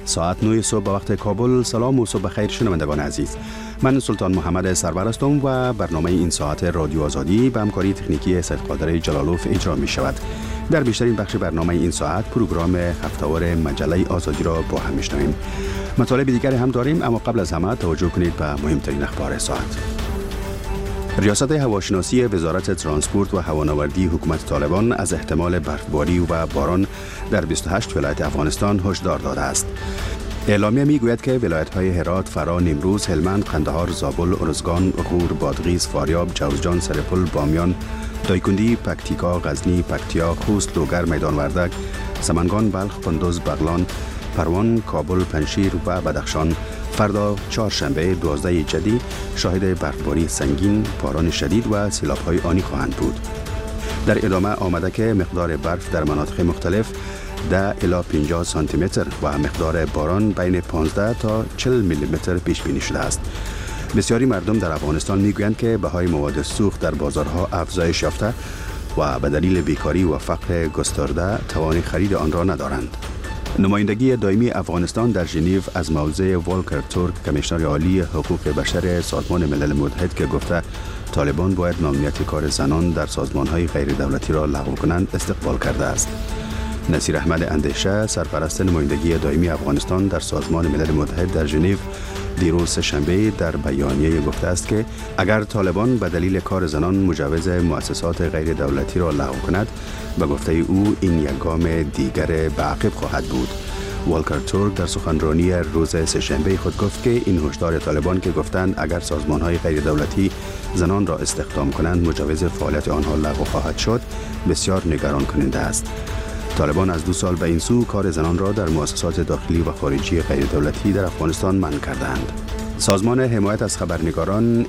ساعت 9 صبح به وقت کابل. سلام و صبح بخیر شنوندگان عزیز. من سلطان محمد سرور هستم و برنامه این ساعت رادیو آزادی به همکاری تکنیکی سید قادر جلالوف اجرا می شود. در بیشترین بخش برنامه این ساعت پروگرام هفته‌وار مجله آزادی را با هم میشنویم. مطالب دیگری هم داریم، اما قبل از همه توجه کنید به مهمترین اخبار ساعت. ریاست هواشناسی وزارت ترانسپورت و هوانوردی حکومت طالبان از احتمال برفباری و باران در 28 ولایت افغانستان هشدار داده است. اعلامیه میگوید که ولایت‌های هرات، فرا، نیمروز، هلمند، قندهار، زابل، ارزگان، غور، بادغیس، فاریاب، جوزجان، سرپل، بامیان، دایکندی، پکتیکا، غزنی، پکتیا، خوست، لوگر، میدان وردک، سمنگان، بلخ، کندوز، بغلان، پروان، کابل، پنجشیر و بدخشان فردا چهارشنبه 12 جدی شاهد برفباری سنگین، باران شدید و سیلاب‌های آنی خواهند بود. در ادامه آمده که مقدار برف در مناطق مختلف 10 الی 50 سانتی متر و مقدار باران بین 15 تا 40 میلی متر پیش بینی شده است. بسیاری مردم در افغانستان میگویند که بهای مواد سوخت در بازارها افزایش یافته و به دلیل بیکاری و فقر گسترده توان خرید آن را ندارند. نمایندگی دائمی افغانستان در ژنو از موضع والکر تورک، کمیشنر عالی حقوق بشر سازمان ملل متحد که گفته طالبان باید ممنوعیت کار زنان در سازمان‌های غیر دولتی را لغو کنند، استقبال کرده است. نصیر احمد اندیشه، سرپرست نمایندگی دائمی افغانستان در سازمان ملل متحد در ژنو، دیروز سه‌شنبه در بیانیه گفته است که اگر طالبان به دلیل کار زنان مجوز مؤسسات غیر دولتی را لغو کند، به گفته او این یک گام دیگر به عقب خواهد بود. والکر تورک در سخنرانی روز سه‌شنبه خود گفت که این هشدار طالبان که گفتند اگر سازمان‌های غیر دولتی زنان را استخدام کنند مجوز فعالیت آنها لغو خواهد شد، بسیار نگران کننده است. طالبان از 2 سال به این سو کار زنان را در مؤسسات داخلی و خارجی غیر دولتی در افغانستان منع کردند. سازمان حمایت از خبرنگاران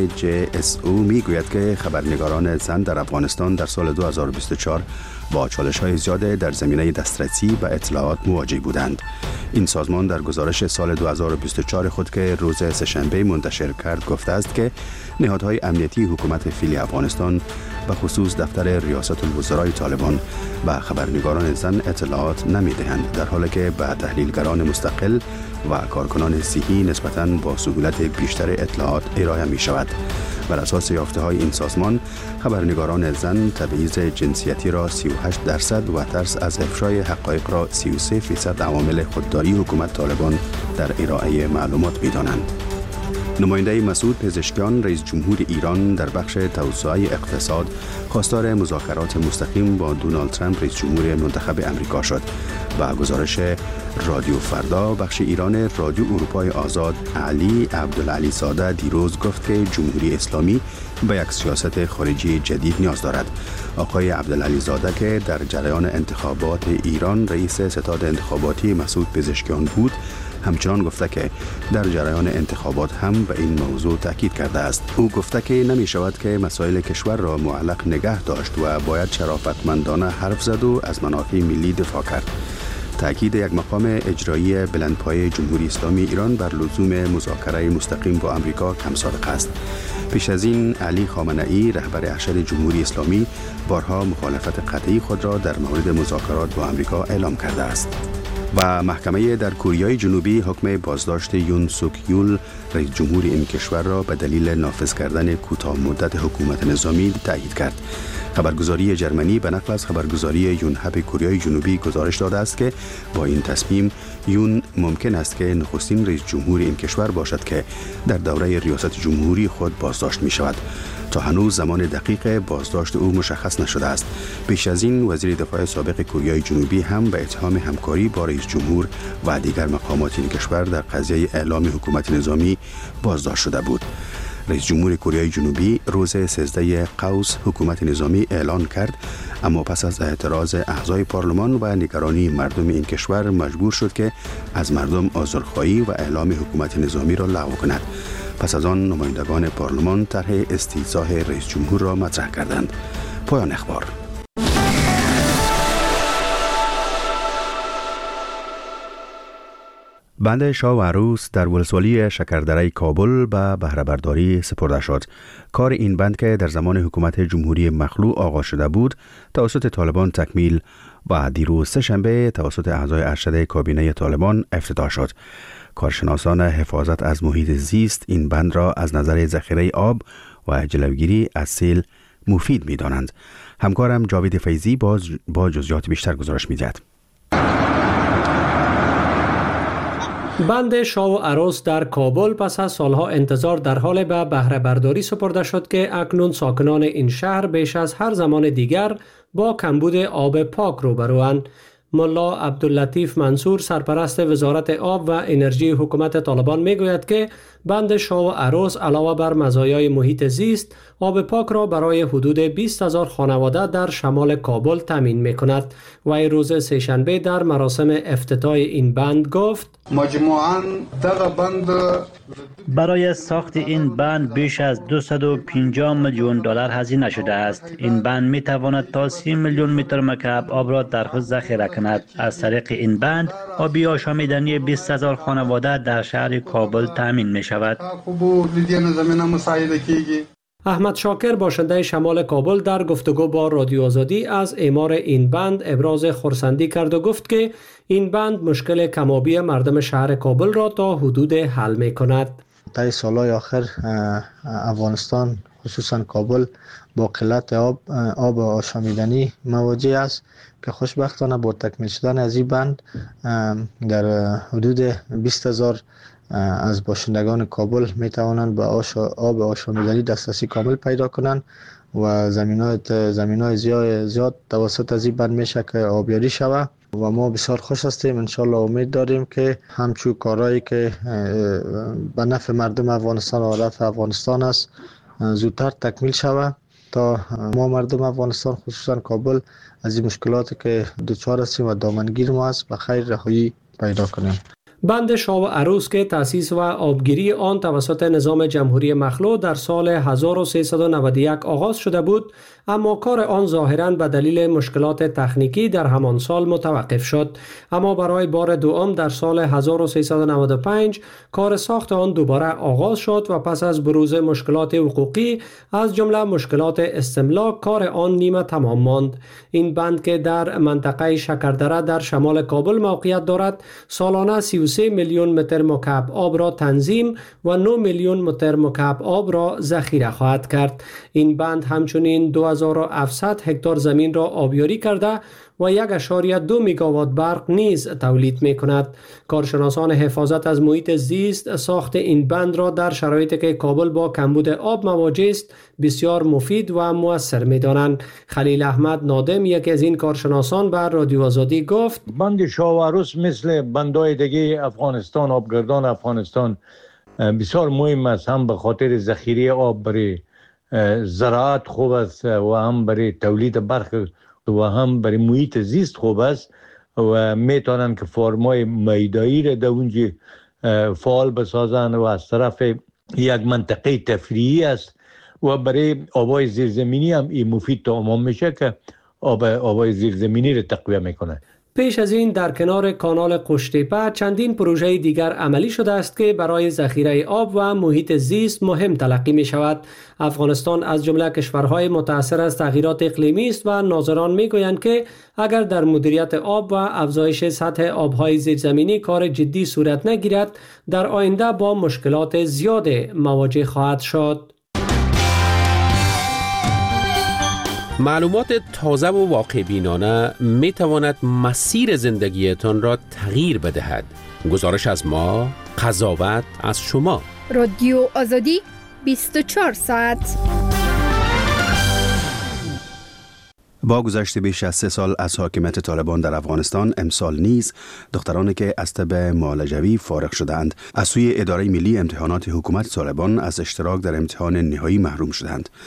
AJSO میگوید که خبرنگاران زن در افغانستان در سال 2024 با چالش‌های زیاد در زمینه دسترسی به اطلاعات مواجه بودند. این سازمان در گزارش سال 2024 خود که روز سه‌شنبه منتشر کرد گفته است که نهادهای امنیتی حکومت فعلی افغانستان به خصوص دفتر ریاست الوزرای طالبان به خبرنگاران زن اطلاعات نمی‌دهند، در حالی که به تحلیلگران مستقل و کارکنان صحی نسبتاً با سهولت بیشتر اطلاعات ارائه می شود. بر اساس یافته‌های این سازمان، خبرنگاران زن تبعیض جنسیتی را 38% و ترس از افشای حقایق را 33% عوامل خودداری حکومت طالبان در ارائه معلومات می‌دانند. نماینده مسعود پزشکیان، رئیس جمهور ایران در بخش توسعه اقتصاد، خواستار مذاکرات مستقیم با دونالد ترامپ رئیس جمهور منتخب امریکا شد. با گزارش رادیو فردا بخش ایران رادیو اروپای آزاد، علی عبدالعلی زاده دیروز گفت که جمهوری اسلامی به یک سیاست خارجی جدید نیاز دارد. آقای عبدالعلی زاده که در جریان انتخابات ایران رئیس ستاد انتخاباتی مسعود پزشکیان بود، همچنان گفته که در جریان انتخابات هم به این موضوع تاکید کرده است. او گفته که نمی شود که مسائل کشور را معلق نگه داشت و باید شرافتمندانه حرف زد و از منافع ملی دفاع کرد. تأکید یک مقام اجرایی بلندپایه جمهوری اسلامی ایران بر لزوم مذاکره مستقیم با امریکا کم صادق است. پیش از این علی خامنه‌ای رهبر ارشد جمهوری اسلامی بارها مخالفت قطعی خود را در مورد مذاکرات با امریکا اعلام کرده است. و محکمه در کره جنوبی حکم بازداشت یون سوک یول رئیس جمهور این کشور را به دلیل نافذ کردن کوتاه مدت حکومت نظامی تایید کرد. خبرگزاری جرمنی به نقل از خبرگزاری یونهپ کره جنوبی گزارش داده است که با این تصمیم یون ممکن است که نخستین رئیس جمهور این کشور باشد که در دوره ریاست جمهوری خود بازداشت می شود. تا هنوز زمان دقیق بازداشت او مشخص نشده است. پیش از این وزیر دفاع سابق کره جنوبی هم به اتهام همکاری با رئیس جمهور و دیگر مقامات این کشور در قضیه اعلام حکومت نظامی بازداشت شده بود. رئیس جمهور کره جنوبی روز 13 قوس حکومت نظامی اعلان کرد، اما پس از اعتراض اعضای پارلمان و نگرانی مردم این کشور مجبور شد که از مردم عذرخواهی و اعلام حکومت نظامی را لغو کند. پس از آن نمایندگان پارلمان طرح استیضاح رئیس جمهور را مطرح کردند. پایان اخبار. بند شاه و عروس در ولسوالی شکردره کابل به بهره برداری سپرده شد. کار این بند که در زمان حکومت جمهوری مخلوع آغاز شده بود توسط طالبان تکمیل و دیروز سه‌شنبه توسط اعضای ارشد کابینه طالبان افتتاح شد. کارشناسان حفاظت از محیط زیست این بند را از نظر ذخیره آب و جلوگیری از سیل مفید می دانند. همکارم جاوید فیضی با جزئیات بیشتر گزارش می دهد. بند شاه و عروس در کابل پس از سالها انتظار در حال به بهره برداری سپرده شد که اکنون ساکنان این شهر بیش از هر زمان دیگر با کمبود آب پاک روبروند. ملا عبداللطیف منصور سرپرست وزارت آب و انرژی حکومت طالبان میگوید که بند شاه و عروس علاوه بر مزایای محیط زیست آب پاک را برای حدود 20,000 خانواده در شمال کابل تامین میکند. و روز سه‌شنبه در مراسم افتتاح این بند گفت مجموعاً بند برای ساخت این بند بیش از 250 میلیون دلار هزینه شده است. این بند می تواند تا 30 میلیون متر مکعب آب را در خود ذخیره کند. از طریق این بند آبی آشامیدنی 20,000 خانواده در شهر کابل تامین می شود. احمد شاکر باشنده شمال کابل در گفتگو با رادیو آزادی از اعمار این بند ابراز خرسندی کرد و گفت که این بند مشکل کمابی مردم شهر کابل را تا حدود حل می کند. طی سالهای آخر افغانستان خصوصا کابل با قلت آب آشامیدنی مواجه است که خوشبختانه با تکمیل شدن از این بند در حدود 20,000 از باشندگان کابل می توانند به آب آشامیدنی دسترسی کامل پیدا کنند و زمین‌های زیاد توسط از این بند میشه که آبیاری شود و ما بسیار خوش هستیم. انشالله امید داریم که همچون کارهایی که به نفع مردم افغانستان و نفع افغانستان است زودتر تکمیل شود تا ما مردم افغانستان خصوصا کابل از این مشکلاتی که دچار هستیم و دامنگیر ما است به خیر رهایی پیدا کنیم. بند شاه و عروس که تأسیس و آبگیری آن توسط نظام جمهوری مخلوع در سال 1391 آغاز شده بود، اما کار آن ظاهراً به دلیل مشکلات تکنیکی در همان سال متوقف شد. اما برای بار دوم در سال 1395 کار ساخت آن دوباره آغاز شد و پس از بروز مشکلات حقوقی از جمله مشکلات استملاک کار آن نیمه تمام ماند. این بند که در منطقه شکردره در شمال کابل موقعیت دارد سالانه 33 میلیون متر مکعب آب را تنظیم و 9 میلیون متر مکعب آب را ذخیره خواهد کرد. این بند همچنین 2700 هکتار زمین را آبیاری کرده و 1.2 میگاوات برق نیز تولید می کند. کارشناسان حفاظت از محیط زیست ساخت این بند را در شرایطی که کابل با کمبود آب مواجه است بسیار مفید و مؤثر می دانند. خلیل احمد نادم یکی از این کارشناسان بر رادیو آزادی گفت بند شاه و عروس مثل بندهای دیگه افغانستان آبگردان افغانستان بسیار مهم است، هم به خاطر ذخیره آب برای زراعت خوب است و هم برای تولید برق و هم برای محیط زیست خوب است و میتونن که فرمای میدایی را در اونجا فعال بسازن و از طرف یک منطقه تفریحی است و برای آبای زیرزمینی هم این مفید تمام میشه که آبای زیرزمینی را تقویه میکنه. پیش از این در کنار کانال قشتیپه چندین پروژه دیگر عملی شده است که برای ذخیره آب و محیط زیست مهم تلقی می شود. افغانستان از جمله کشورهای متاثر از تغییرات اقلیمی است و ناظران می گویند که اگر در مدیریت آب و افزایش سطح آبهای زیرزمینی کار جدی صورت نگیرد در آینده با مشکلات زیاد مواجه خواهد شد. معلومات تازه و واقع بینانه می تواند مسیر زندگیتان را تغییر بدهد. گزارش از ما، قضاوت از شما. رادیو آزادی 24 ساعت. با گذشت بیش از 3 سال از حاکمیت طالبان در افغانستان، امسال نیز دخترانی که از طب معالجوی فارغ شدند از سوی اداره ملی امتحانات حکومت طالبان از اشتراک در امتحان نهایی محروم شدند.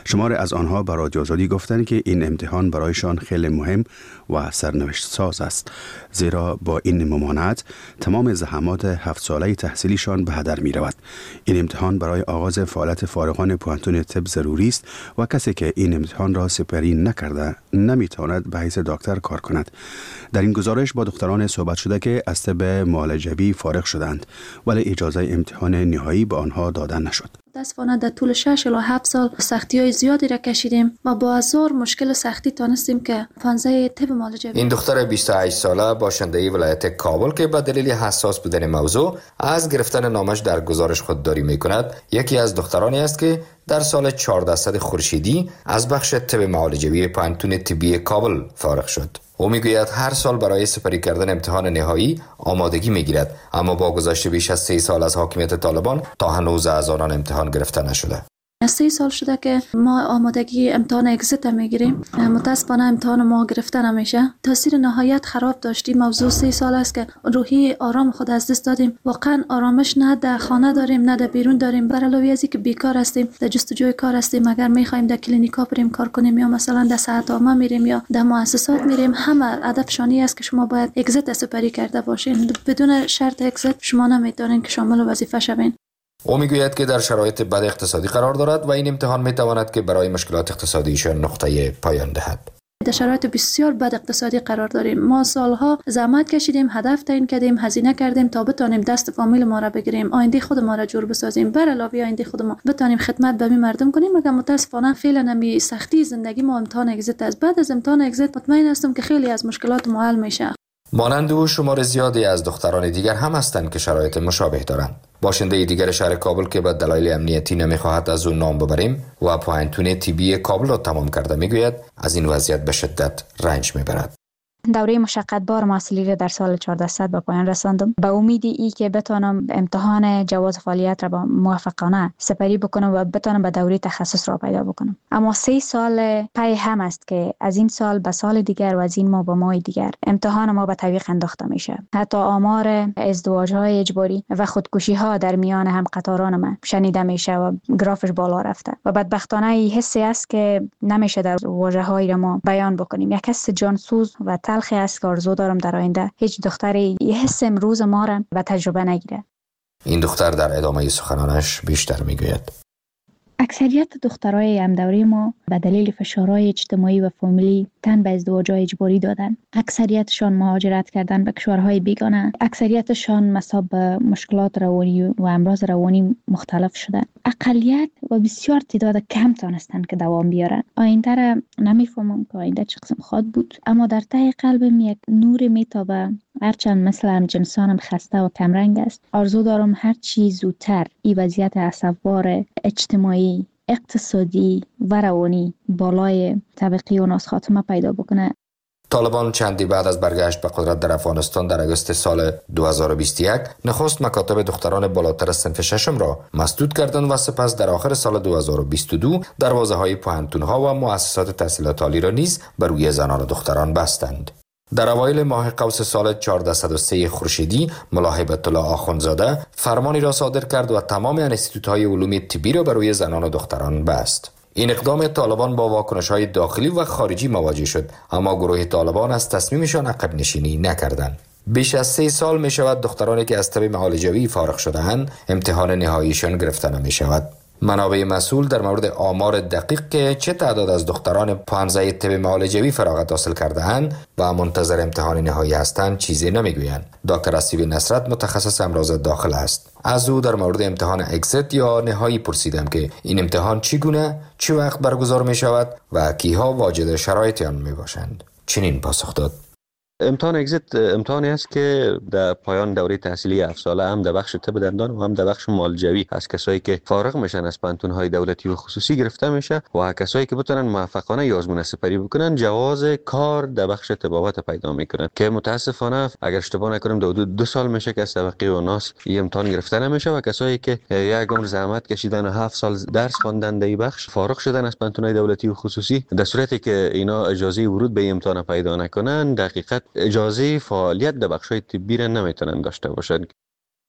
شمار از آنها به رادیو آزادی گفتند که این امتحان برایشان خیلی مهم و سرنوشت ساز است، زیرا با این ممانعت تمام زحمات 7 ساله تحصیلیشان به هدر می رود. این امتحان برای آغاز فعالیت فارغان پوهنتون طب ضروری است و کسی که این امتحان را سپری نکرده نمیتواند به حیث دکتر کار کند. در این گزارش با دکتران صحبت شده که از طب معالجوی فارغ شدند ولی اجازه امتحان نهایی به آنها داده نشد. متاسفانه در طول 6 الی 7 سال سختی‌های زیادی را کشیدیم و با هزار مشکل و سختی تانستیم که پانزه طب معالجوی. این دختر 28 ساله باشنده ولایت کابل که به دلیل حساس بودن موضوع از گرفتن نامش در گزارش خودداری می‌کند، یکی از دخترانی است که در سال 1400 خورشیدی از بخش طب معالجوی پوهنتون طبی کابل فارغ شد. او میگوید هر سال برای سپری کردن امتحان نهایی آمادگی میگیرد، اما با گذشت بیش از 3 سال از حاکمیت طالبان تا هنوز از آنان امتحان گرفته نشده. 3 سال شده که ما آمادگی امتحان اگزیت میگیریم، متاسفانه امتحان ما گرفته نمیشه. تاثیر نهایت خراب داشتیم. موضوع 3 سال است که روحی آرام خود از دست دادیم. واقعا آرامش نه در خانه داریم نه در بیرون داریم. بر علاوه از اینکه بیکار هستیم، در جستجوی کار هستیم. اگر میخوایم در کلینیکا بریم کار کنیم یا مثلا در صحت‌عامه میریم یا در مؤسسات میریم، همه هدف شانی است که شما باید اگزیت سپری کرده باشین. بدون شرط اگزیت شما نمیتونین که شامل وظیفه شوین. او میگوید که در شرایط بد اقتصادی قرار دارد و این امتحان میتواند که برای مشکلات اقتصادیشان نقطه پایان دهد. در شرایط بسیار بد اقتصادی قرار داریم. ما سالها زحمت کشیدیم، هدف تعیین کردیم، هزینه کردیم تا بتونیم دست فامیل ما را بگیریم، آینده خود ما را جور بسازیم، بر علاوه آینده خود ما بتونیم خدمت به مردم کنیم. مگر متاسفانه فعلا نمی سختی زندگی ما امتحان اگزیت است. بعد از امتحان اگزیت مطمئن هستم که خیلی از مشکلات ما حل میشه. مانند او شمار زیادی از دختران دیگر هم هستند که شرایط مشابه دارند. باشنده دیگر شهر کابل که به دلایل امنیتی نمیخواهد از او نام ببریم و پوهنتون طبی کابل را تمام کرده میگوید از این وضعیت به شدت رنج میبرد. دوره مشقتبار محصولی را در سال 1400 به پایان رساندم به امید ای که بتوانم امتحان جواز فعالیت را با موفقانه سپری بکنم و بتوانم به دوره تخصص را پیدا بکنم. اما 3 سال پی هم است که از این سال به سال دیگر و از این ماه به ماه دیگر امتحان ما به تعویق انداخته میشه. حتی آمار ازدواج‌های اجباری و خودکشی‌ها در میان هم قطاران ما شنیده میشه و گرافش بالا رفته و بدبختانه این حسی است که نمیشه در واژه‌های ما بیان بکنیم. یک حس جانسوز و تلخی است که آرزو دارم در آینده هیچ دختری یه حس امروز ما را و تجربه نگیره. این دختر در ادامه سخنانش بیشتر میگوید. اکثریت دخترای همدوره ما به دلیل فشارهای اجتماعی و فامیلی تن به ازدواج‌های اجباری دادن. اکثریتشان مهاجرت کردن به کشورهای بیگانه. اکثریتشان مصاب به مشکلات روانی و امراض روانی مختلف شدن. اقلیت و بسیار تعداد کم تانستن که دوام بیارن. آینده را نمیفهمم که آینده چه قسم خواهد بود، اما در ته قلبم یک نور میتابه. هرچند مثل همجنسانم خسته و کمرنگ است، آرزو دارم هر چی زودتر این وضعیت اسفبار اجتماعی، اقتصادی و روانی بالای طبقی و ناز خاتمه پیدا بکنه. طالبان چندی بعد از برگشت به قدرت در افغانستان در اگست سال 2021 نخست مکاتب دختران بالاتر از صنف ششم را مسدود کردند و سپس در آخر سال 2022 دروازه‌های پوهنتون‌ها و مؤسسات تحصیلات عالی را نیز بر روی زنان و دختران بستند. در اوایل ماه قوس سال 1403 خورشیدی ملا هیبت الله آخوندزاده فرمانی را صادر کرد و تمام انستیتوت‌های علوم طبی را بر روی زنان و دختران بست. این اقدام طالبان با واکنش‌های داخلی و خارجی مواجه شد، اما گروه طالبان از تصمیمشان عقب نشینی نکردند. بیش از 3 سال می شود دخترانی که از طب معالجوی فارغ شده‌اند امتحان نهاییشان گرفته نمی شود. منابع مسئول در مورد آمار دقیق که چه تعداد از دختران پانزه طب معالجوی فراغت حاصل کرده اند و منتظر امتحان نهایی هستند چیزی نمیگویند. دکتر اسیب نصرت متخصص امراض داخل است. از او در مورد امتحان اگزیت یا نهایی پرسیدم که این امتحان چگونه، چه وقت برگزار می شود و کیها واجد شرایط آن می باشند. چنین پاسخ داد: امتحان اگزیت امتحانی است که در پایان دوره تحصیلی 7 ساله هم در بخش طب دندان و هم در بخش معالجوی از کسایی که فارغ میشن از پانتون‌های دولتی و خصوصی گرفته میشه و کسایی که بتونن موفقانه یا آزمون سپری بکنن جواز کار در بخش طبابت پیدا میکنن که متاسفانه اگر اشتباه نکنم حدود 2 سال میشه که از طبقه و ناس این امتحان گرفته نمیشه و کسایی که یک عمر زحمت کشیدن و 7 سال درس خواندن در این بخش فارغ شدن از پانتون‌های دولتی و خصوصی در صورتی که اینا اجازه ورود به امتحان پیدا نکنن دقیقاً اجازه فعالیت در بخش‌های طبی را نمیتونن داشته باشند.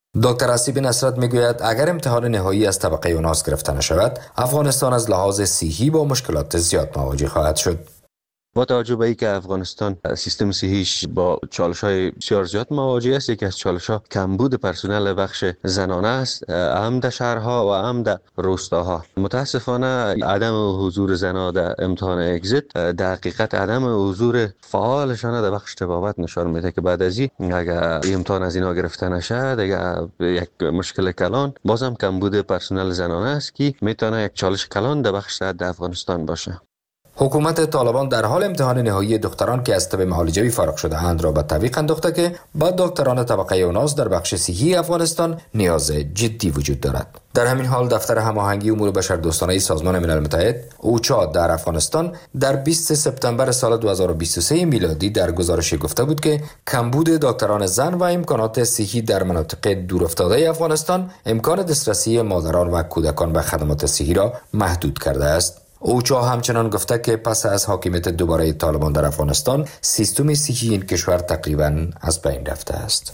دکتر حسیب نصرت میگوید اگر امتحان نهایی از طبقه یوناس گرفته نشود، افغانستان از لحاظ صحی با مشکلات زیاد مواجه خواهد شد. با توجه به اینکه افغانستان سیستم صحیش با چالش‌های بسیار زیاد مواجه است، یکی از چالش‌ها کمبود پرسنل بخش زنانه است، هم در شهرها و هم در روستاها. متاسفانه عدم حضور زنان در امتحان اگزیت در حقیقت عدم حضور فعالشان در بخش طبابت نشان میده که بعد از این اگر امتحان از اینا گرفته نشد، اگر یک مشکل کلان، بازم کمبود پرسنل زنانه است که میتونه یک چالش کلان در بخش صحت در افغانستان باشه. حکومت طالبان در حال امتحان نهایی دختران که از طب معالجوی فارغ شده اند را به تعویق انداخته که با دکتران طبقه یوناس در بخش صحی افغانستان نیاز جدی وجود دارد. در همین حال دفتر هماهنگی امور بشردوستانه سازمان ملل متحد اوچا در افغانستان در 20 سپتامبر سال 2023 میلادی در گزارشی گفته بود که کمبود دکتران زن و امکانات صحی در مناطق دورافتاده افغانستان امکان دسترسی مادران و کودکان به خدمات صحی را محدود کرده است. اوچا همچنان گفته که پس از حاکمیت دوباره طالبان در افغانستان، سیستم صحی این کشور تقریباً از بین رفته است.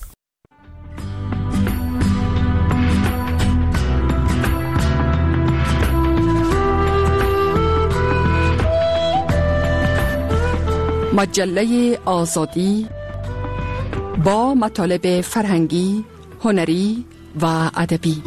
مجله آزادی با مطالب فرهنگی، هنری و ادبی.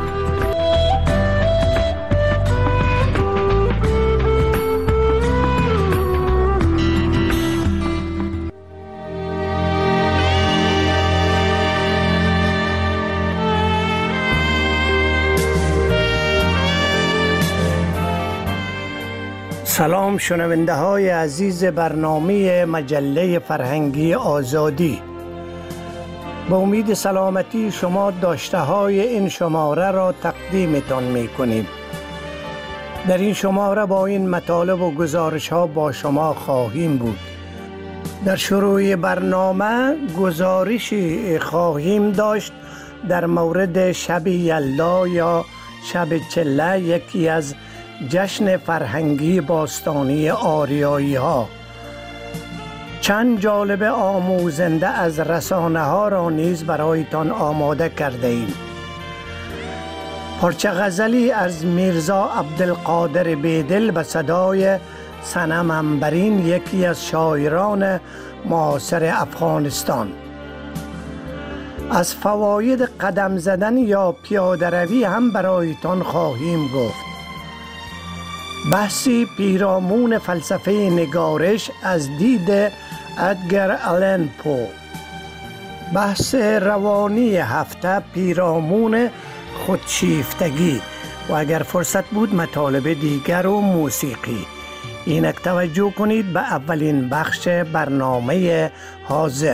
سلام شنونده های عزیز برنامه مجله فرهنگی آزادی. با امید سلامتی شما داشته های این شماره را تقدیمتان می کنیم. در این شماره با این مطالب و گزارش ها با شما خواهیم بود. در شروع برنامه گزارشی خواهیم داشت در مورد شب یلدا یا شب چله، یکی از جشن فرهنگی باستانی آریایی ها. چند جالب آموزنده از رسانه ها را نیز برایتان آماده کرده ایم. پارچه غزلی از میرزا عبدالقادر بیدل به صدای صنم عنبرین، یکی از شاعران معاصر افغانستان. از فواید قدم زدن یا پیاده روی هم برایتان خواهیم گفت. بحثی پیرامون فلسفه نگارش از دید ادگر آلن پو. بحث روانی هفته پیرامون خودشیفتگی و اگر فرصت بود مطالب دیگر و موسیقی. اینک توجه کنید به اولین بخش برنامه حاضر.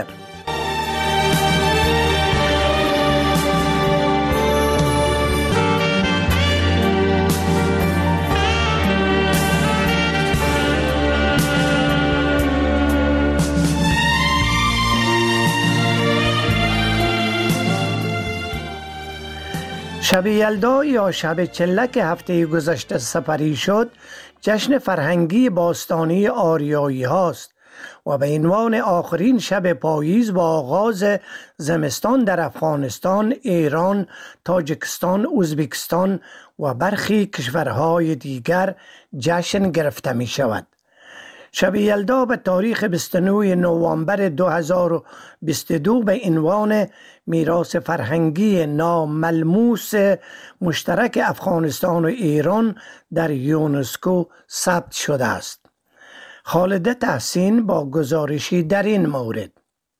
شب یلدا یا شب چله که هفته گذشته سپری شد، جشن فرهنگی باستانی آریایی هاست و به عنوان آخرین شب پاییز با آغاز زمستان در افغانستان، ایران، تاجیکستان، ازبکستان و برخی کشورهای دیگر جشن گرفته می شود. شب یلدا به تاریخ 29 نوامبر 2022 به عنوان میراث فرهنگی ناملموس مشترک افغانستان و ایران در یونسکو ثبت شده است. خالده تحسین با گزارشی در این مورد.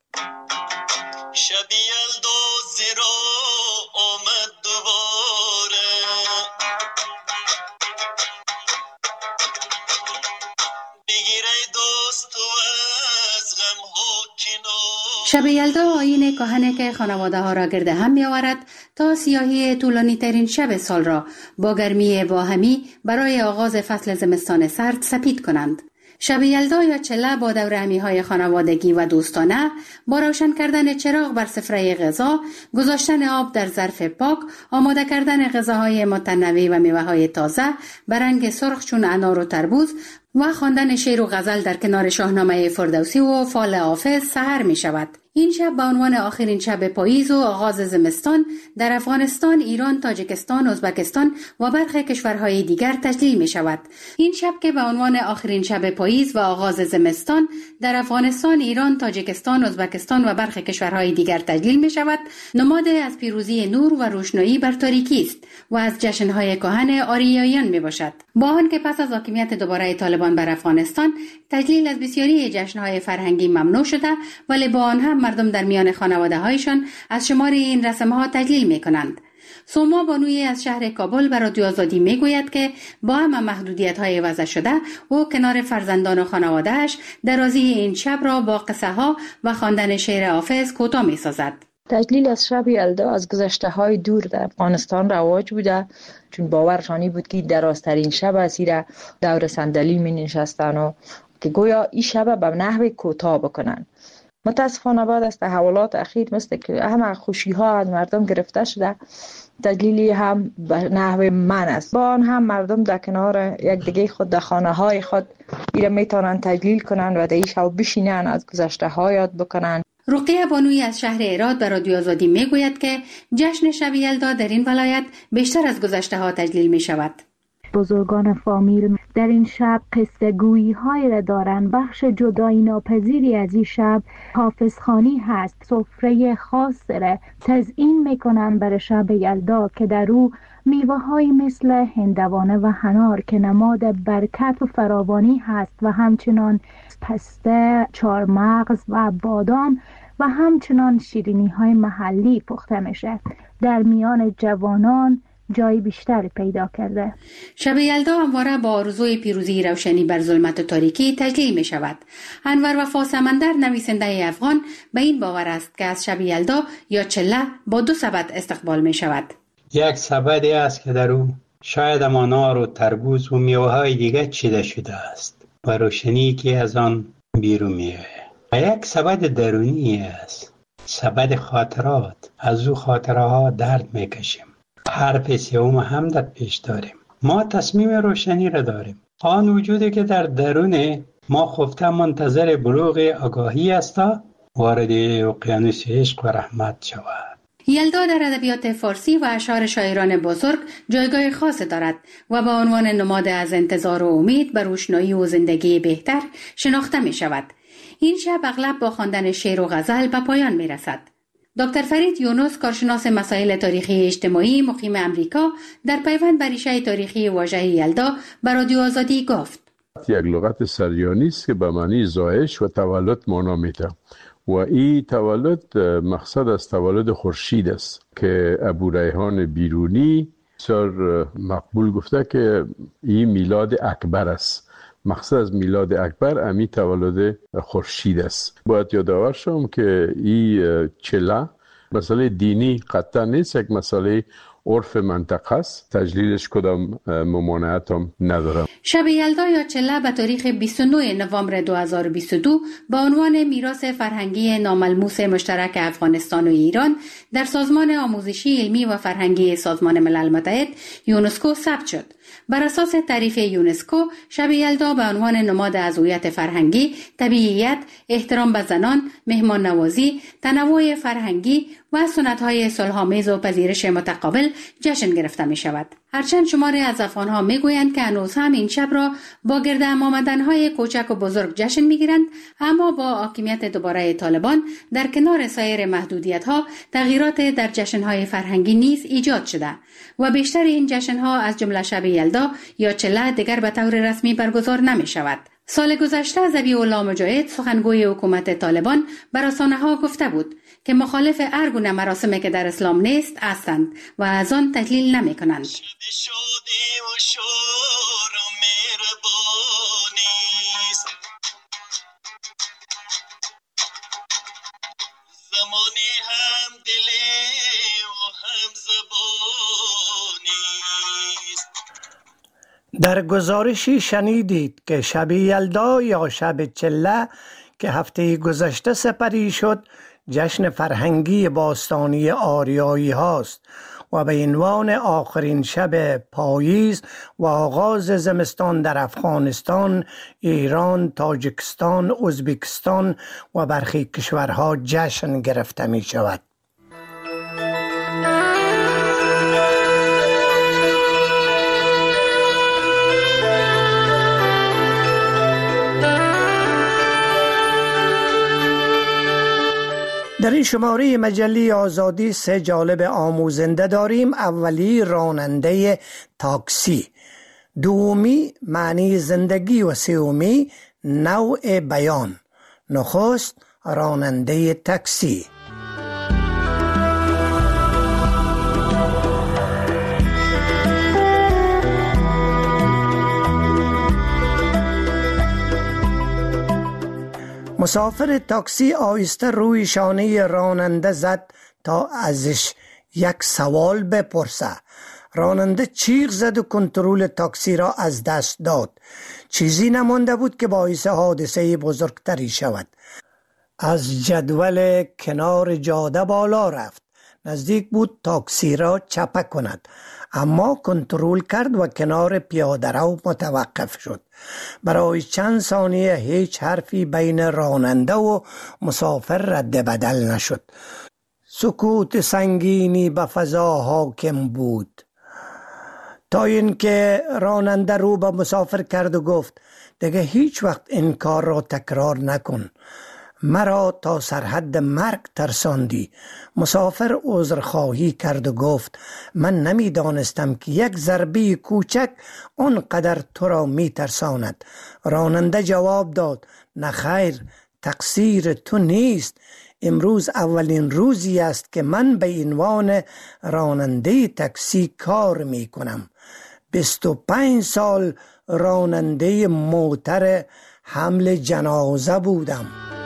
شب یلدا زیرا آمد دوباره، شب یلدا آیین کهنه که خانواده ها را گرد هم می آورد تا سیاهی طولانی ترین شب سال را با گرمی باهمی برای آغاز فصل زمستان سرد سپید کنند. شب یلدا یا چله با دورهمی های خانوادگی و دوستانه، با روشن کردن چراغ بر سفره غذا، گذاشتن آب در ظرف پاک، آماده کردن غذاهای متنوع و میوه های تازه به رنگ سرخ چون انار و تربوز و خواندن شعر و غزل در کنار شاهنامه فردوسی و فال حافظ سحر می شود. این شب به عنوان آخرین شب پاییز و آغاز زمستان در افغانستان، ایران، تاجیکستان، ازبکستان و برخی کشورهای دیگر تجلیل می شود. این شب که به عنوان آخرین شب پاییز و آغاز زمستان در افغانستان، ایران، تاجیکستان، ازبکستان و برخی کشورهای دیگر تجلیل می شود، نماد از پیروزی نور و روشنایی بر تاریکی است و از جشنهای کهن آریاییان می باشد. با آنکه پس از حاکمیت دوباره طالبان بر افغانستان، تجلیل از بسیاری جشنهای فرهنگی ممنوع شده، ولی با آن هم مردم در میان خانواده هایشان از شمار این رسم ها تجلیل می کنند. سوما بانوی از شهر کابل بر رادیو آزادی می گوید که با همه محدودیت های وضع شده او کنار فرزندان و خانوادهش درازی این شب را با قصه ها و خواندن شعر حافظ کوتاه می سازد. تجلیل از شب یلدا از گذشته های دور در افغانستان رواج بوده، چون باورشانی بود که درازترین شب است، دور صندلی می نشستن و که گویا این شب به نحو کوتاه بکنن. متاسفانه بعد از تحولات اخیر مثل که همه خوشی ها از مردم گرفته شده، تجلیلی هم به نحو من است. با آن هم مردم در کنار یک دیگه خود در خانه های خود ایره میتونن تجلیل کنن و در این شب بشینن از گذشته ها یاد بکنن. رقیه بانوی از شهر هرات به رادیو آزادی میگوید که جشن شب یلدا در این ولایت بیشتر از گذشته ها تجلیل می شود. بزرگان فامیل در این شب قصه گویی های را دارند. بخش جدایی ناپذیری از این شب حافظخوانی هست. سفره خاص را تزیین میکنند برای شب یلدا که در او میوه های مثل هندوانه و حنار که نماد برکت و فراوانی هست و همچنان پسته، چارمغز و بادام و همچنان شیرینی های محلی پخته میشه. در میان جوانان جای بیشتری پیدا کرده. شب یلدا همواره با آرزوی پیروزی روشنی بر ظلمت و تاریکی تجلیل می شود. انور وفا سمندر، نویسنده افغان، به این باور است که از شب یلدا یا چله با 2 سبد استقبال می شود. یک سبدی است که در او شاید انار و تربوز و میوه‌های دیگر چیده شده است و روشنی که از آن بیرون میآید. و یک سبد درونی است، سبد خاطرات. از او خاطره ها درد میکشیم. حرف سوم هم در پیش داریم. ما تصمیم روشنی را داریم. آن وجودی که در درون ما خفته منتظر بلوغ آگاهی است وارد اقیانوس عشق و رحمت شود. یلدا در ادبیات فارسی و اشعار شاعران بزرگ جایگاه خاص دارد و با عنوان نماد از انتظار و امید بر روشنایی و زندگی بهتر شناخته می شود. این شب اغلب با خواندن شعر و غزل به پایان می رسد. دکتر فرید یونس، کارشناس مسائل تاریخی اجتماعی مقیم امریکا، در پیوند بر ریشه تاریخی واژه یلدا به رادیو آزادی گفت: یک لغت سریانی است که به معنی زایش و تولد معنا میده و این تولد مقصد از تولد خورشید است که ابو ریحان بیرونی بسیار مقبول گفته که این میلاد اکبر است. مقصد از میلاد اکبر امی تولد خورشید است. باید یادآور شم که این چله مسئله دینی قطعا نیست، یک مسئله عرف منطقه است. تجلیلش کدام ممانعت هم ندارم. شب یلدا یا چله به تاریخ 29 نوامبر 2022 با عنوان میراث فرهنگی ناملموس مشترک افغانستان و ایران در سازمان آموزشی علمی و فرهنگی سازمان ملل متحد یونسکو ثبت شد. بر اساس تعریف یونسکو، شب یلدا به عنوان نماد از هویت فرهنگی، طبیعیت، احترام به زنان، مهمان نوازی، تنوع فرهنگی و سنت‌های صلح‌آمیز و پذیرش متقابل جشن گرفته می شود. هرچند شماری از افغان‌ها می گویند که هنوز هم این شب را با گرد هم آمدن‌های کوچک و بزرگ جشن می گیرند، اما با حاکمیت دوباره طالبان در کنار سایر محدودیت‌ها تغییرات در جشن‌های فرهنگی نیز ایجاد شده و بیشتر این جشن‌ها از جمله شب یلدا یا چله دیگر به طور رسمی برگزار نمی شود. سال گذشته ذبیح الله مجاهد، سخنگوی حکومت طالبان، بر رسانه‌ها گفته بود که مخالف هر گونه مراسمی که در اسلام نیست هستند و از آن تجلیل نمی‌کنند. زمانی هم دلی و هم زبانی. در گزارشی شنیدید که شب یلدا یا شب چله که هفته گذشته سپری شد جشن فرهنگی باستانی آریایی هاست و به عنوان آخرین شب پاییز و آغاز زمستان در افغانستان، ایران، تاجیکستان، ازبکستان و برخی کشورها جشن گرفته می شود. در این شماره مجله آزادی 3 جالب آموزنده داریم. اولی راننده تاکسی، دومی معنی زندگی و سومی نوع بیان. نخست راننده تاکسی. مسافر تاکسی آهسته روی شانه راننده زد تا ازش یک سوال بپرسه. راننده چیغ زد و کنترل تاکسی را از دست داد. چیزی نمانده بود که باعث حادثه بزرگتری شود. از جدول کنار جاده بالا رفت. نزدیک بود تاکسی را چپه کند، اما کنترل کرد و کنار پیاده رو متوقف شد. برای چند ثانیه هیچ حرفی بین راننده و مسافر رد بدل نشد. سکوت سنگینی به فضا حاکم بود تا اینکه راننده رو به مسافر کرد و گفت دیگه هیچ وقت این کار را تکرار نکن. مرا تا سرحد مرگ ترساندی. مسافر عذرخواهی کرد و گفت من نمیدانستم که یک ضربه کوچک آنقدر تو را می ترساند. راننده جواب داد نه خیر، تقصیر تو نیست. امروز اولین روزی است که من به عنوان راننده تاکسی کار می کنم. 25 سال راننده موتر حمل جنازه بودم.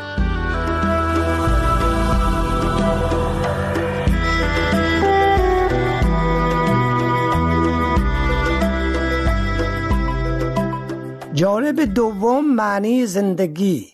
جالب دوم معنی زندگی.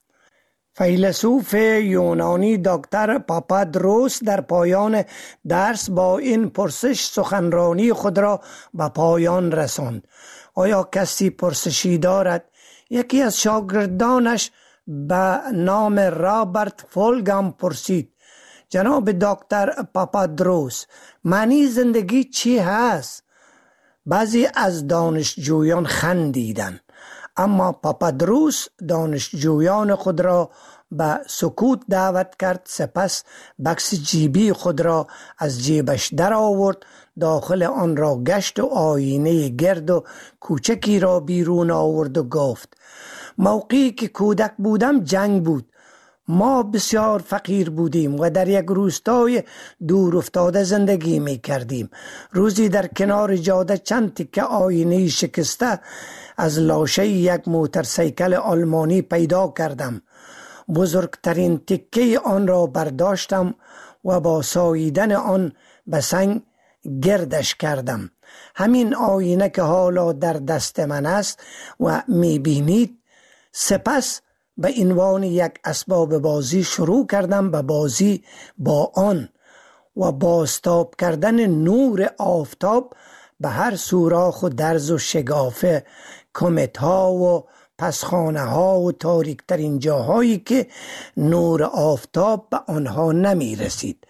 فیلسوف یونانی دکتر پاپادروس در پایان درس با این پرسش سخنرانی خود را به پایان رساند. آیا کسی پرسشی دارد؟ یکی از شاگردانش به نام رابرت فولگام پرسید جناب دکتر پاپادروس معنی زندگی چی هست؟ بعضی از دانشجویان خندیدند، اما پاپادروس دانشجویان خود را به سکوت دعوت کرد. سپس بکس جیبی خود را از جیبش در آورد، داخل آن را گشت و آینه گرد و کوچکی را بیرون آورد و گفت موقعی که کودک بودم جنگ بود. ما بسیار فقیر بودیم و در یک روستای دور افتاده زندگی می کردیم. روزی در کنار جاده چند تکه آینه شکسته از لاشه یک موتورسیکل آلمانی پیدا کردم. بزرگترین تکه آن را برداشتم و با ساییدن آن به سنگ گردش کردم. همین آینه که حالا در دست من است و می بینید. سپس به عنوان یک اسباب بازی شروع کردم به بازی با آن و بازتاب کردن نور آفتاب به هر سوراخ و درز و شگافه، کمت ها و پسخانه ها و تاریک ترین جاهایی که نور آفتاب به آنها نمی رسید.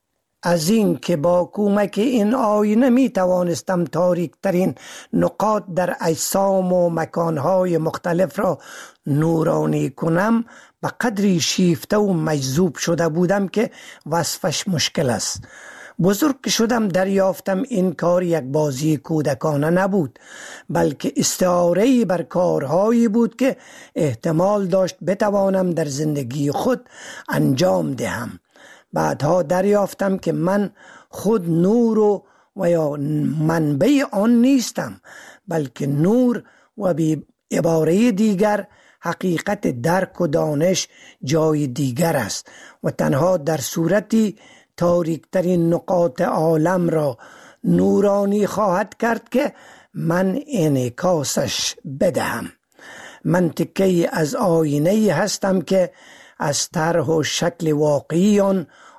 از این که با کمک این آینه می توانستم تاریک ترین نقاط در اجسام و مکانهای مختلف را نورانی کنم، به قدری شیفته و مجذوب شده بودم که وصفش مشکل است. بزرگ که شدم دریافتم این کار یک بازی کودکانه نبود، بلکه استعاره‌ای بر کارهایی بود که احتمال داشت بتوانم در زندگی خود انجام دهم. بعدها دریافتم که من خود نور و یا منبع آن نیستم، بلکه نور و به عباره دیگر حقیقت درک و دانش جای دیگر است و تنها در صورتی تاریکترین نقاط عالم را نورانی خواهد کرد که من انعکاسش بدهم. من تکه‌ای از آینه هستم که از طرح و شکل واقعی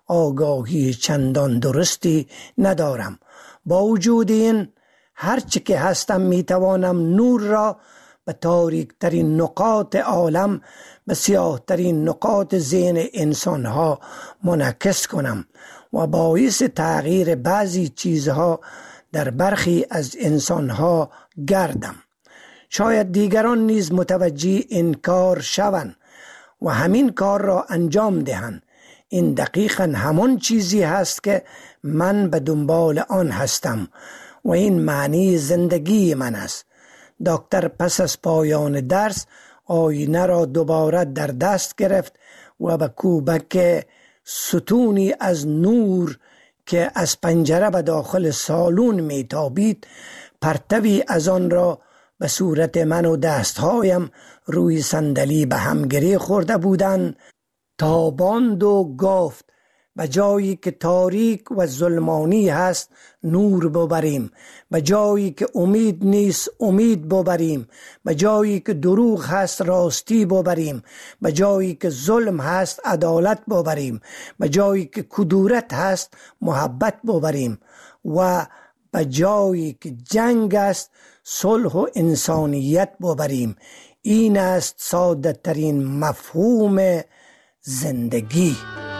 آگاهی چندان درستی ندارم. با وجود این هرچی که هستم میتوانم نور را به تاریک ترین نقاط عالم، به سیاه ترین نقاط ذهن انسان ها منعکس کنم و باعث تغییر بعضی چیزها در برخی از انسان ها گردم. شاید دیگران نیز متوجه این کار شوند و همین کار را انجام دهند. این دقیقاً همان چیزی هست که من به دنبال آن هستم و این معنی زندگی من است. دکتر پس از پایان درس آینه را دوباره در دست گرفت و به کوبک ستونی از نور که از پنجره به داخل سالن میتابید پرتوی از آن را به صورت من و دستهایم روی صندلی به هم گره خورده بودند تاباند و گفت به جایی که تاریک و ظلمانی هست نور ببریم، به جایی که امید نیست امید ببریم، به جایی که دروغ هست راستی ببریم، به جایی که ظلم هست عدالت ببریم، به جایی که کدورت هست محبت ببریم و به جایی که جنگ است صلح و انسانیت ببریم. این است ساده ترین مفهوم زندگی.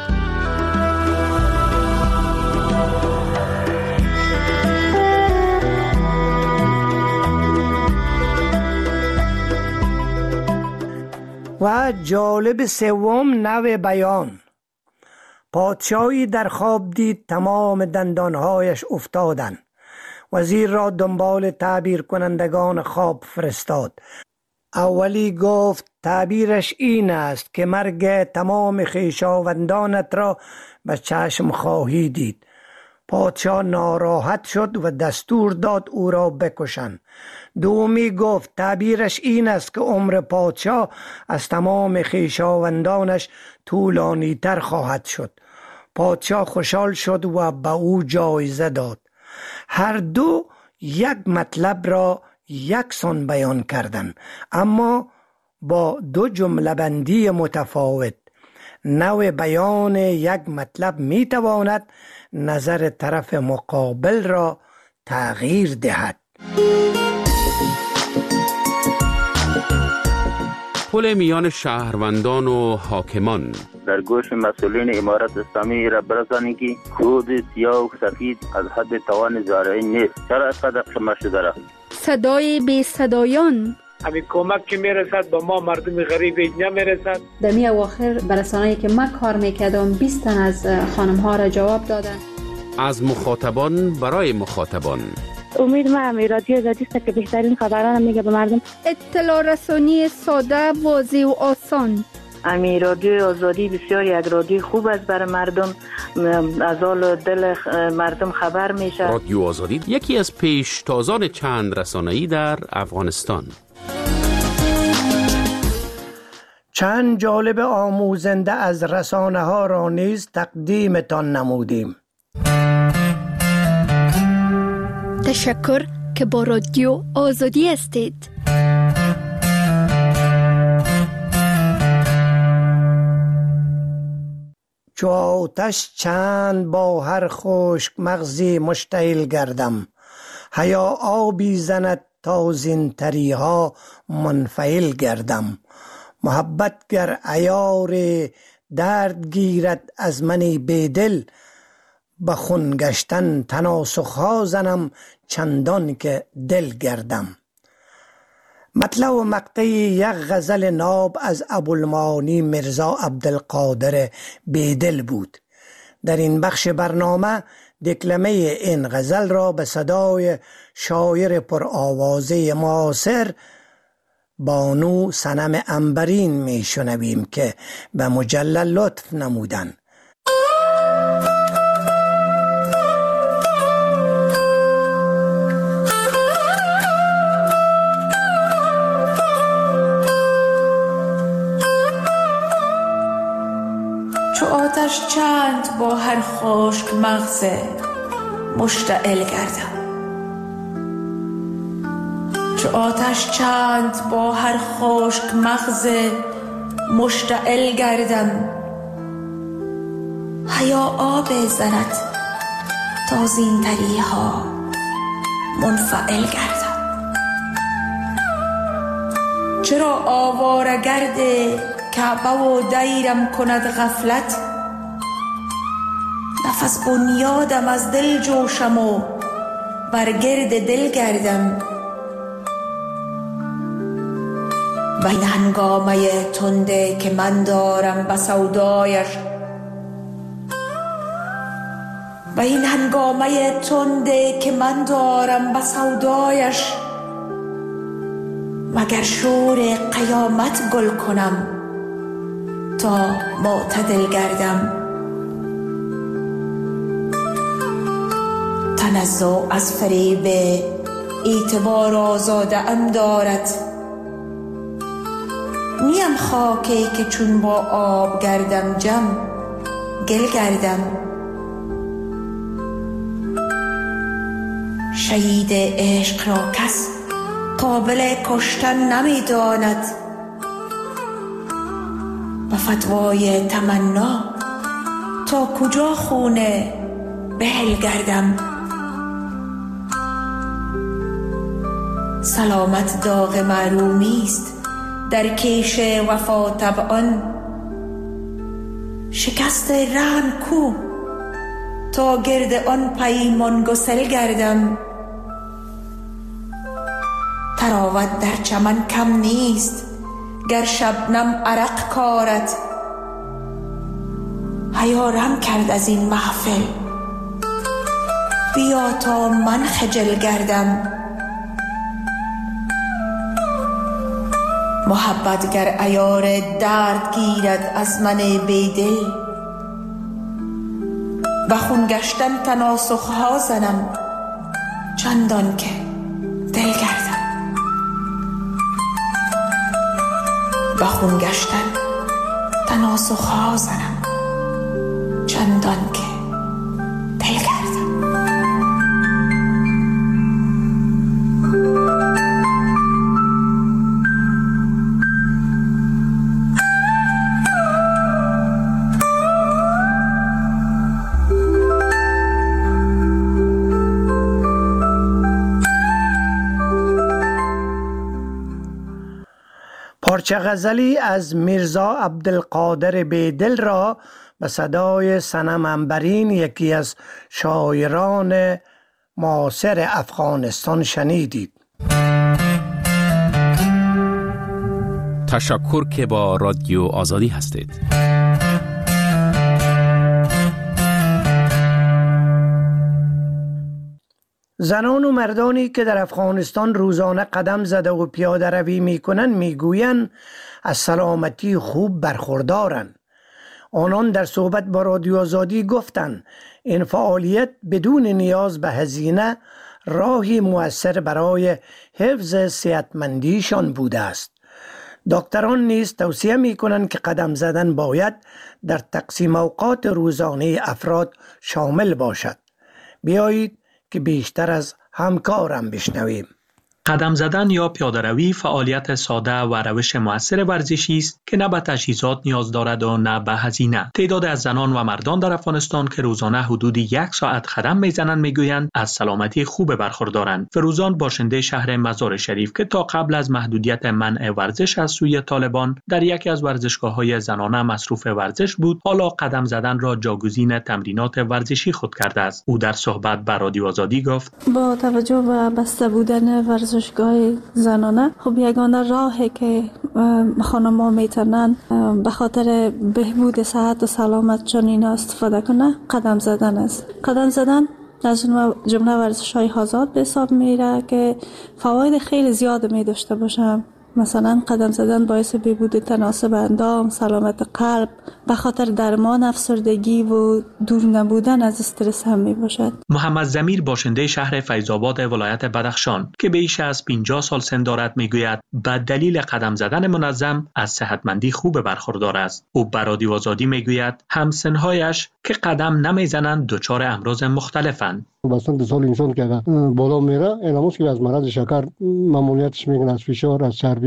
و جالب سوم نوع بیان. پادشاهی در خواب دید تمام دندانهایش افتادن. وزیر را دنبال تعبیر کنندگان خواب فرستاد. اولی گفت تعبیرش این است که مرگ تمام خویشاوندانت را به چشم خواهی دید. پادشاه ناراحت شد و دستور داد او را بکشند. دومی گفت تعبیرش این است که عمر پادشاه از تمام خویشاوندانش طولانی تر خواهد شد. پادشاه خوشحال شد و به او جایزه داد. هر دو یک مطلب را یکسان بیان کردند اما با دو جمله بندی متفاوت. نوع بیان یک مطلب می تواند نظر طرف مقابل را تغییر دهد. پل میان شهروندان و حاکمان. در گوش مسئولین امارت اسلامی را برسانید که کود سیاه و سفید از حد توان زارعین نیست. چرا اینقدر شما شده را؟ صدای بی صدایان. همین کمک که میرسد با ما مردم غریب نمیرسد. در می اواخر برسانه‌ای که من کار میکردم 20 تن از خانم ها را جواب دادن. از مخاطبان برای مخاطبان. امید ما رادیو آزادی است که بهترین خبران میگه به مردم. اطلاع رسانی ساده، واضح و آسان. امی رادیو آزادی بسیار یک رادیو خوب است برای مردم، از حال دل مردم خبر میشه. رادیو آزادی یکی از پیشتازان چند رسانه‌ای در افغانستان. چند جالب آموزنده از رسانه ها را نیز تقدیمتان نمودیم. تشکر که با رادیو آزادی هستید. چو آتش چند با هر خشک مغزی مشتعل گردم، حیا آبی زند تا زین تریها منفعل گردم. محبت گر عیار درد گیرد از منی بیدل، به خون گشتن تناسخها زنم چندان که دل گردم. مطلع و مقطع یک غزل ناب از ابوالمعانی مرزا عبدالقادر بیدل بود. در این بخش برنامه دکلمه این غزل را به صدای شاعر پرآوازه معاصر بانو صنم عنبرین می شنویم که به مجلل لطف نمودند. چو آتش چند با هر خشک مغز مشتعل گردم، چو آتش چند با هر خشک مغز مشتعل گردم. حیا آب زند تا زین تریها منفعل گردم. چرا آواره گرد کعبه و دیرم کند غفلت؟ نفس بنیادم از دل جوشم و بر گرد دل گردم. بین هنگامه تنده که من دارم به سودایش، بین هنگامه تنده که من دارم به سودایش، مگر شور قیامت گل کنم تا معتدل گردم. تنزع از فریب اعتبار آزاده ام دارد. نیم خاکی که چون با آب گردم جم گل گردم. شهید عشق را کس قابل کشتن نمی داند. به فتوای تمنا تا کجا خونه بهل گردم. سلامت داغ معلومی است در کیش وفا طبعان. شکست رحم کو تا گرد آن پیمان گسل گردم. تراوت در چمن کم نیست گر شبنم عرق کارد. حیارم کرد از این محفل، بیا تا من خجل گردم. محبت گر عیار درد گیرد از من بیدل، به خون گشتن تناسخ ها زنم چندان که دل گردم. به خون گشتن تناسخ ها زنم چندان که دل گردم. پارچه غزلی از میرزا عبدالقادر بیدل را به صدای صنم عنبرین، یکی از شاعران معاصر افغانستان شنیدید. تشکر که با رادیو آزادی هستید. زنان و مردانی که در افغانستان روزانه قدم زده و پیاده روی میکنند میگویند از سلامتی خوب برخوردارند. آنان در صحبت با رادیو آزادی گفتند این فعالیت بدون نیاز به هزینه راهی مؤثر برای حفظ صحتمندیشان بوده است. دکتران نیز توصیه میکنند که قدم زدن باید در تقسیم اوقات روزانه افراد شامل باشد. بیایید که بیشتر از همکارم بشنویم. قدم زدن یا پیاده‌روی فعالیت ساده و روش مؤثر ورزشی است که نه به تجهیزات نیاز دارد و نه به هزینه. تعداد از زنان و مردان در افغانستان که روزانه حدود 1 ساعت قدم میزنند میگویند از سلامتی خوب برخوردارند. فروزان باشنده شهر مزار شریف که تا قبل از محدودیت منع ورزش از سوی طالبان در یکی از ورزشگاه‌های زنانه مصروف ورزش بود، حالا قدم زدن را جاگزین تمرینات ورزشی خود کرده است. او در صحبت با رادیو آزادی گفت: با توجه به بسته بودن ورزشگاه زنانه، خب یگانه راهی که خانم‌ها میتونن به خاطر بهبود صحت و سلامتشان اینا استفاده کنه قدم زدن است. قدم زدن از جمله ورزش‌های آزاد به حساب میره که فواید خیلی زیاد می داشته باشه. مثلا قدم زدن باعث بهبود تناسب اندام، سلامت قلب، به خاطر درمان افسردگی و دور نبودن از استرس هم می باشد. محمد ضمیر باشنده شهر فیض‌آباد ولایت بدخشان که بیش از 50 سال سن دارد میگوید به دلیل قدم زدن منظم از صحتمندی خوب برخوردار است. او به رادیو آزادی میگوید همسن‌هایش که قدم نمیزنند دچار امراض مختلفند. بسنت سال انسان که بالا میره، اینموس که از مرض شکر ممنوعیتش میگن، از فشار، از چربی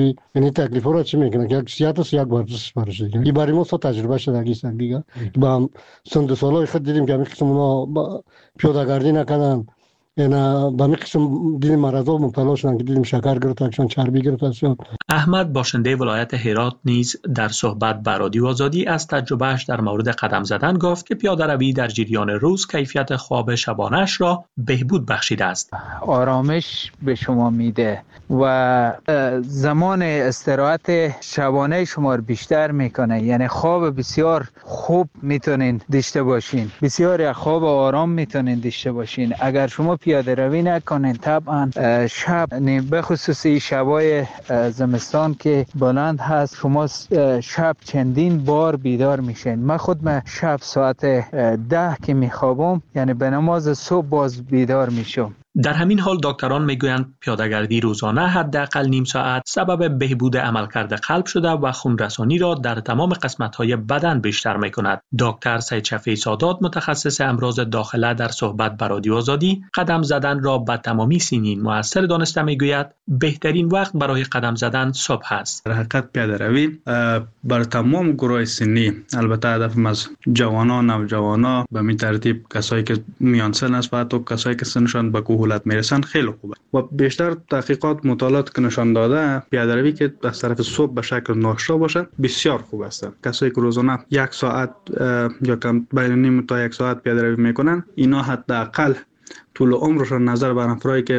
جانبی، یعنی تکلیف را چی میکنه که یک سیاست است یک ورزش برشه. این برای ما تجربه شده گیست دیگه. با هم سند سالای خود دیدیم که همین قسم اونا پیاده گردی نکردن، اینا با همین قسم دیدیم مرضا مبتلا شدن که دیدیم شکر گرفتن، چربی گرفتن. احمد باشنده ولایت هرات نیز در صحبت با رادیو آزادی از تجربهش در مورد قدم زدن گفت که پیاده روی در جریان روز کیفیت خواب شبانش را بهبود بخشیده است. آرامش به شما میده و زمان استراحت شبانه شما رو بیشتر میکنه، یعنی خواب بسیار خوب میتونین داشته باشین، بسیار خواب آرام میتونین داشته باشین. اگر شما پیاده روی نکنین طبعا شب، به خصوصی شبای زمستان که بلند هست، شما شب چندین بار بیدار میشین. من خود شب ساعت 10 که میخوابم، یعنی به نماز صبح باز بیدار میشم. در همین حال دکتران میگویند پیاده‌گردی روزانه حداقل نیم ساعت سبب بهبود عملکرد قلب شده و خونرسانی را در تمام قسمت‌های بدن بیشتر می‌کند. دکتر سید شفیع سادات متخصص امراض داخله در صحبت با رادیو آزادی قدم زدن را به تمامی سنین مؤثر دانسته میگوید بهترین وقت برای قدم زدن صبح است. در حقیقت پیاده روی بر تمام گروه سنی، البته هدف از جوانان، نوجوانان، به این ترتیب کسایی که میان سن است و حتی کسایی که سنشان به کهولت میرسن خیلی خوبه و بیشتر تحقیقات مطالعات که نشان داده پیاده روی که از طرف صبح به شکل ناشتا باشه بسیار خوب است. کسایی که روزانه 1 ساعت یا کم بین نیم تا 1 ساعت پیاده روی میکنن، اینا حداقل طول عمرشون نظر بر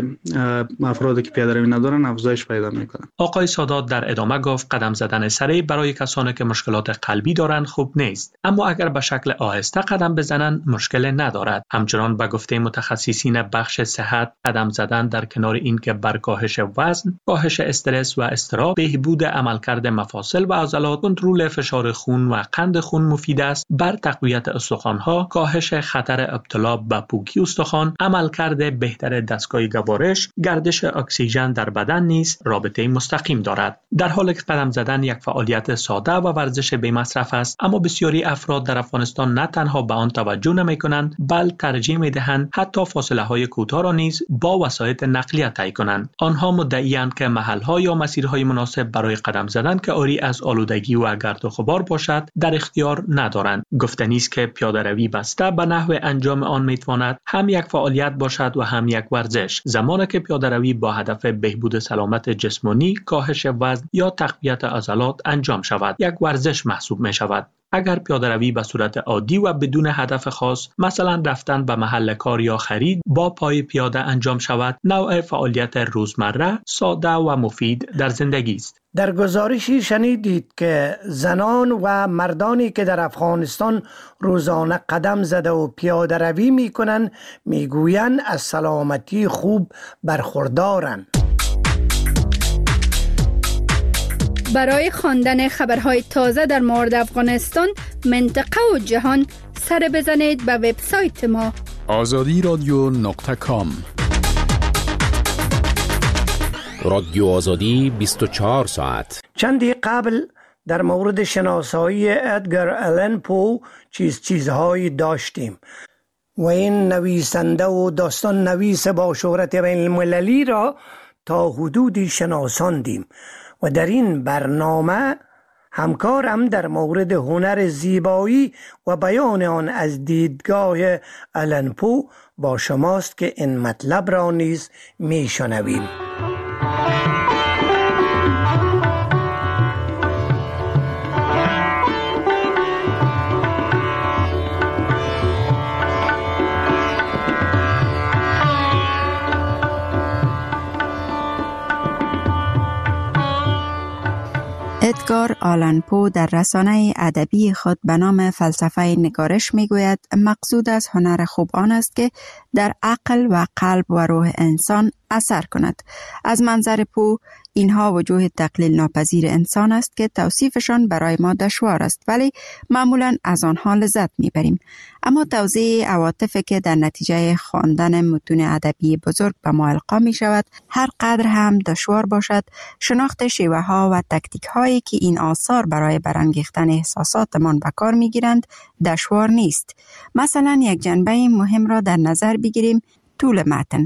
افرادی که پیاده روی ندارن افزایش پیدا میکنن. آقای سادات در ادامه گفت قدم زدن سریع برای کسانی که مشکلات قلبی دارند خوب نیست، اما اگر به شکل آهسته قدم بزنند مشکل ندارد. همچنان به گفته متخصصین بخش صحت قدم زدن در کنار این که بر کاهش وزن، کاهش استرس و اضطراب، بهبود عملکرد مفاصل و عضلات، کنترل فشار خون و قند خون مفید است. بر تقویت استخوان‌ها، کاهش خطر ابتلا به پوکی استخوان، عملکرد بهتر دستگاه گوارش، گردش اکسیژن در بدن نیز رابطه مستقیم دارد. در حالی که قدم زدن یک فعالیت ساده و ورزش بی مصرف است، اما بسیاری افراد در افغانستان نه تنها به آن توجه نمی‌کنند، بلکه ترجیح می‌دهند حتی فاصله‌های کوتاه را نیز با وسایل نقلیه طی کنند. آنها مدعی‌اند که محل‌ها یا مسیرهای مناسب برای قدم زدن که عاری از آلودگی و گرد و غبار باشد در اختیار ندارند. گفتنی است که پیاده‌روی بسته به نحو انجام آن می‌تواند هم یک فعالیت باشد و هم یک ورزش. زمانی که پیاده‌روی با هدف بهبود سلامت جسمانی، کاهش وزن یا تقویت عضلات انجام شود، یک ورزش محسوب می شود. اگر پیاده‌روی به صورت عادی و بدون هدف خاص، مثلا رفتن به محل کار یا خرید، با پای پیاده انجام شود، نوع فعالیت روزمره، ساده و مفید در زندگی است. در گزارشی شنیدید که زنان و مردانی که در افغانستان روزانه قدم زده و پیاده روی می کنند میگویند از سلامتی خوب برخوردارند. برای خواندن خبرهای تازه در مورد افغانستان، منطقه و جهان، سر بزنید به وبسایت ما azadiradyo.com. رادیو آزادی 24 ساعت. چندی قبل در مورد شناسایی ادگر آلن پو چیزهایی داشتیم و این نویسنده و داستان نویس با شهرت بین المللی را تا حدودی شناساندیم و در این برنامه همکارم در مورد هنر زیبایی و بیان آن از دیدگاه آلن پو با شماست که این مطلب را نیز میشنویم. ادگار آلن پو در رسانه ادبی خود به نام فلسفه نگارش میگوید مقصود از هنر خوب آن است که در عقل و قلب و روح انسان اثر کند. از منظر پو اینها وجوه تقلیل ناپذیر انسان است که توصیفشان برای ما دشوار است، ولی معمولا از آنها لذت میبریم. اما توضیح عواطفی که در نتیجه خواندن متون ادبی بزرگ به ما القا می شود، هر قدر هم دشوار باشد، شناخت شیوه ها و تکتیک هایی که این آثار برای برانگیختن احساساتمان به کار می گیرند دشوار نیست. مثلا یک جنبه مهم را در نظر بگیریم: طول متن.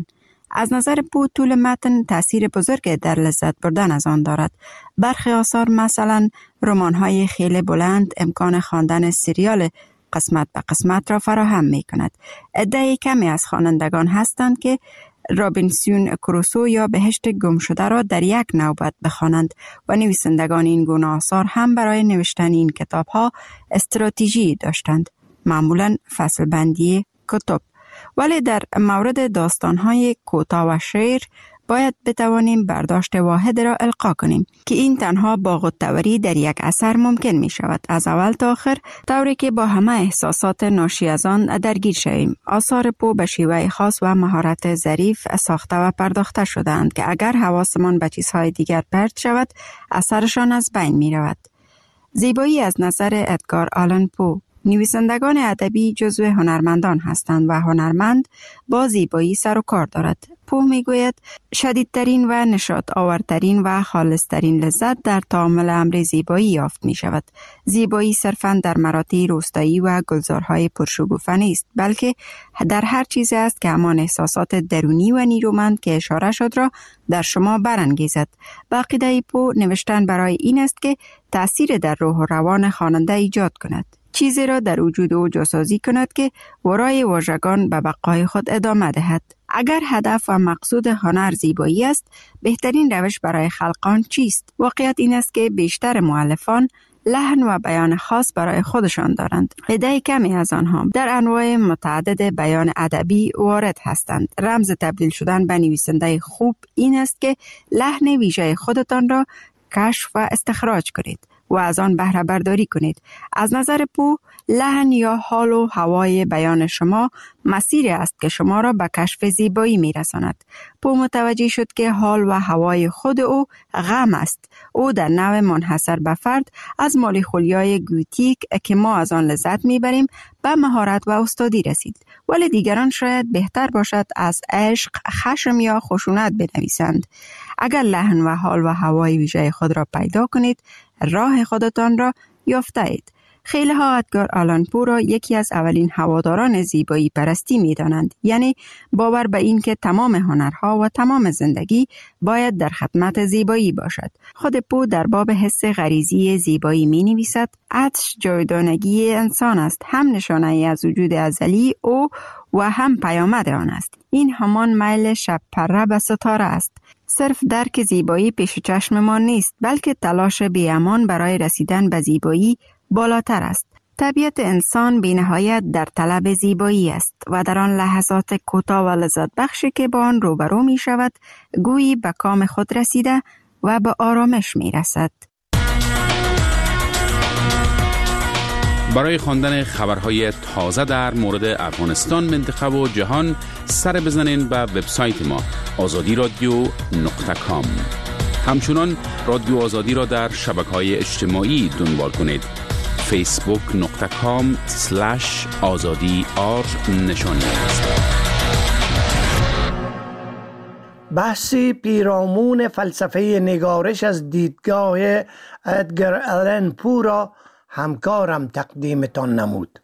از نظر پو طول متن تأثیر بزرگ در لذت بردن از آن دارد. برخی آثار مثلا رمان‌های خیلی بلند امکان خواندن سریال قسمت به قسمت را فراهم می کند. عده کمی از خوانندگان هستند که رابینسون کروسو یا بهشت گم شده را در یک نوبت بخوانند و نویسندگان این گونه آثار هم برای نوشتن این کتاب‌ها استراتژی داشتند، معمولاً فصل بندی کتب. ولی در مورد داستان‌های کوتاه و شعر باید بتوانیم برداشت واحد را القا کنیم که این تنها با غوطه‌وری در یک اثر ممکن می شود، از اول تا آخر، طوری که با همه احساسات ناشی از آن درگیر شویم. آثار پو به شیوه خاص و مهارت ظریف ساخته و پرداخته شده‌اند که اگر حواسمان به چیزهای دیگر پرت شود، اثرشان از بین می رود. زیبایی از نظر ادگار آلن پو. نویسندگان ادبی جزو هنرمندان هستند و هنرمند با زیبایی سر و کار دارد. پو میگوید شدیدترین و نشاط آورترین و خالصترین لذت در تعامل امر زیبایی یافت می شود. زیبایی صرفاً در مراتع روستایی و گلزارهای پرشکوفه نیست، بلکه در هر چیزی است که همان احساسات درونی و نیرومند که اشاره شد را در شما برانگیزد. با عقیده پو نوشتن برای این است که تأثیر در روح و روان خواننده ایجاد کند، چیزی را در وجود او جاسازی کند که ورای واژگان به بقای خود ادامه دهد. اگر هدف و مقصود هنر زیبایی است، بهترین روش برای خلقان چیست؟ واقعیت این است که بیشتر مؤلفان لحن و بیان خاص برای خودشان دارند. عده کمی از آنها در انواع متعدد بیان ادبی وارد هستند. رمز تبدیل شدن به نویسنده خوب این است که لحن ویژه خودتان را کشف و استخراج کنید و از آن بهره برداری کنید. از نظر پو، لحن یا حال و هوای بیان شما مسیری است که شما را به کشف زیبایی می رساند. پو متوجه شد که حال و هوای خود او غم است. او در نوع منحصر به فرد از مالیخولیای گوتیک که ما از آن لذت می بریم به مهارت و استادی رسید. ولی دیگران شاید بهتر باشد از عشق، خشم یا خشونت بنویسند. اگر لحن و حال و هوای ویژه خود را پیدا کنید، راه خودتان را یافته اید. خیلی ها ادگار آلن پو را یکی از اولین هواداران زیبایی پرستی می دانند، یعنی باور به این که تمام هنرها و تمام زندگی باید در خدمت زیبایی باشد. خود پو در باب حس غریزی زیبایی می نویسد: عطش جاودانگی انسان است، هم نشانه ای از وجود ازلی او و هم پیامد آن است. این همان میل شب پره به ستاره است. صرف درک زیبایی پیش چشم ما نیست، بلکه تلاش بی‌امان برای رسیدن به زیبایی بالاتر است. طبیعت انسان بی نهایت در طلب زیبایی است و در آن لحظات کوتاه و لذت بخشی که با آن روبرو می شود، گویی به کام خود رسیده و به آرامش می رسد. برای خواندن خبرهای تازه در مورد افغانستان، منطقه و جهان سر بزنین به وبسایت ما azadiradio.com. همچنان رادیو آزادی را در شبکه‌های اجتماعی دنبال کنید. facebook.com/azadi_r نشانی است. بحثی پیرامون فلسفه نگارش از دیدگاه ادگر آلن پو را همکارم تقدیمتان نمود.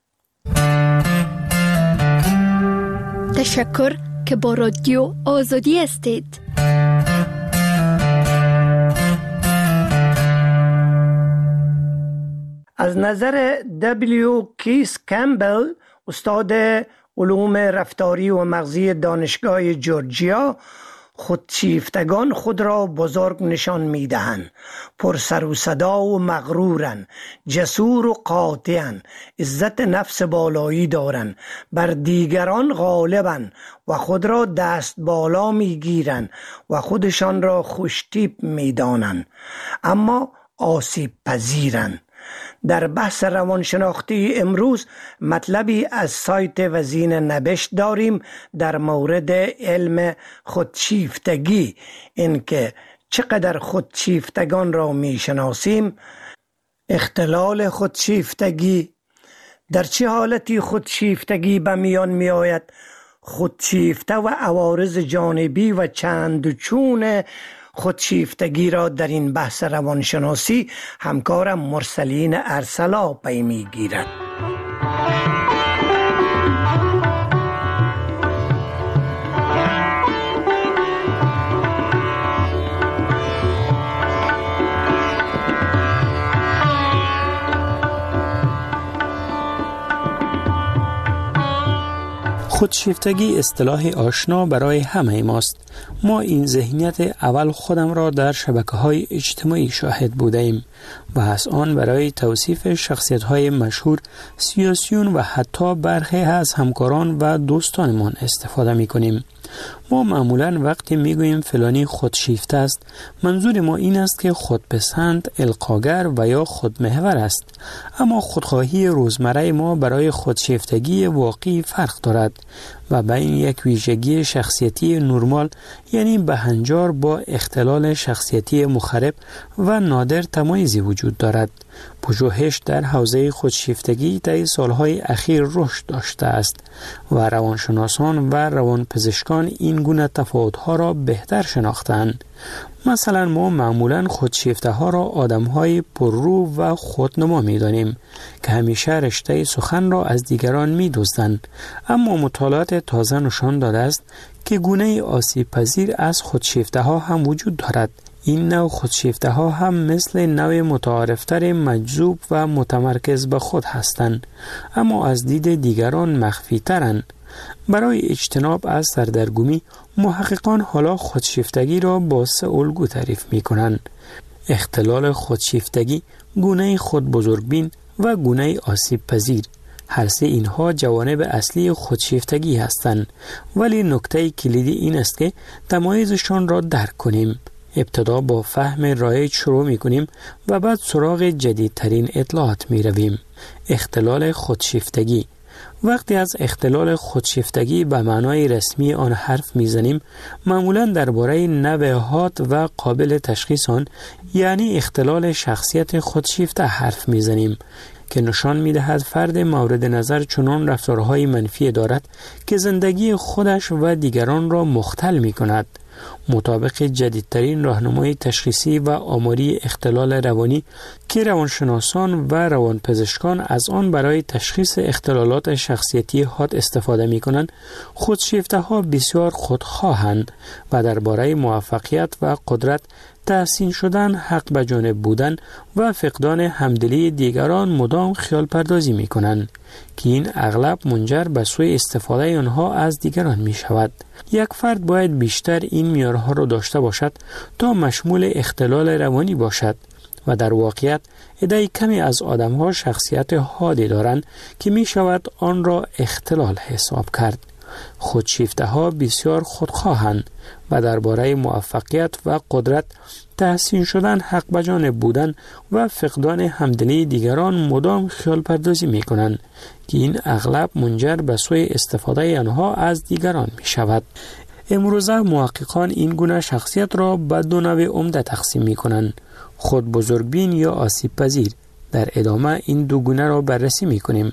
تشکر که با رادیو آزادی هستید. از نظر دبلیو کیس کمبل، استاد علوم رفتاری و مغزی دانشگاه جورجیا، خودشیفتگان خود را بزرگ نشان می دهند، پر سر و صدا و مغرورن، جسور و قاطعن، عزت نفس بالایی دارن، بر دیگران غالبن و خود را دست بالا می گیرن و خودشان را خوشتیپ می دانن، اما آسیب پذیرن. در بحث روانشناختی امروز مطلبی از سایت وزین نبشت داریم در مورد علم خودشیفتگی، اینکه چقدر خودشیفتگان را می شناسیم، اختلال خودشیفتگی، در چه حالتی خودشیفتگی به میان می آید، خودشیفته و عوارض جانبی و چند و چون خودشیفتگی را در این بحث روانشناسی همکارم مرسلین ارسلا پی می گیرد. خودشیفتگی اصطلاح آشنا برای همه ماست. ما این ذهنیت اول خودم را در شبکه‌های اجتماعی شاهد بودیم و از آن برای توصیف شخصیت‌های مشهور، سیاسیون و حتی برخی از همکاران و دوستانمان استفاده می‌کنیم. ما معمولاً وقتی میگوییم فلانی خودشیفته است، منظور ما این است که خودپسند، القاگر و یا خودمحور است. اما خودخواهی روزمره ما برای خودشیفتگی واقعی فرق دارد و بین یک ویژگی شخصیتی نرمال یعنی بهنجار با اختلال شخصیتی مخرب و نادر تمایزی وجود دارد. پژوهش در حوزه خودشیفتگی در سالهای اخیر رشد داشته است و روانشناسان و روانپزشکان این گونه تفاوت‌ها را بهتر شناختند. مثلا ما معمولاً خودشیفته ها را آدم‌های پررو و خودنما می‌دانیم که همیشه رشته سخن را از دیگران می‌دزدند، اما مطالعات تازه نشان داده است که گونه آسیب پذیر از خودشیفته ها هم وجود دارد. این نوع خودشیفته ها هم مثل نوع متعارفتر مجذوب و متمرکز به خود هستند، اما از دید دیگران مخفی ترند. برای اجتناب از سردرگمی، محققان حالا خودشیفتگی را با 3 الگو تعریف می کنند: اختلال خودشیفتگی، گونه خود بزرگبین و گونه آسیب پذیر. هر 3 اینها جوانب اصلی خودشیفتگی هستند، ولی نکته کلیدی این است که تمایزشان را درک کنیم. ابتدا با فهم رایج شروع می کنیم و بعد سراغ جدیدترین اطلاعات می رویم. اختلال خودشیفتگی. وقتی از اختلال خودشیفتگی به معنای رسمی آن حرف میزنیم، معمولاً درباره نوع حاد و قابل تشخیص آن یعنی اختلال شخصیت خودشیفته حرف میزنیم که نشان میدهد فرد مورد نظر چنان رفتارهای منفی دارد که زندگی خودش و دیگران را مختل می کند. مطابق جدیدترین راهنمای تشخیصی و آماری اختلال روانی که روانشناسان و روانپزشکان از آن برای تشخیص اختلالات شخصیتی حاد استفاده می کنند، خودشیفته ها بسیار خودخواهند و درباره موفقیت و قدرت، تحسین شدن، حق به جانب بودن و فقدان همدلی دیگران مدام خیال پردازی می کنند که این اغلب منجر به سوء استفاده آنها از دیگران می شود. یک فرد باید بیشتر این معیارها را داشته باشد تا مشمول اختلال روانی باشد و در واقعیت عده کمی از آدمها شخصیت حادی دارند که می شود آن را اختلال حساب کرد. خودشیفته ها بسیار خودخواهند و درباره موفقیت و قدرت، تحسین شدن، حق به جانب بودن و فقدان همدلی دیگران مدام خیال پردازی می کنند که این اغلب منجر به سوء استفاده آنها از دیگران می شود. امروزه محققان این گونه شخصیت را به 2 نوع عمده تقسیم می کنند: خود بزرگبین یا آسیب پذیر. در ادامه این 2 گونه را بررسی می کنیم.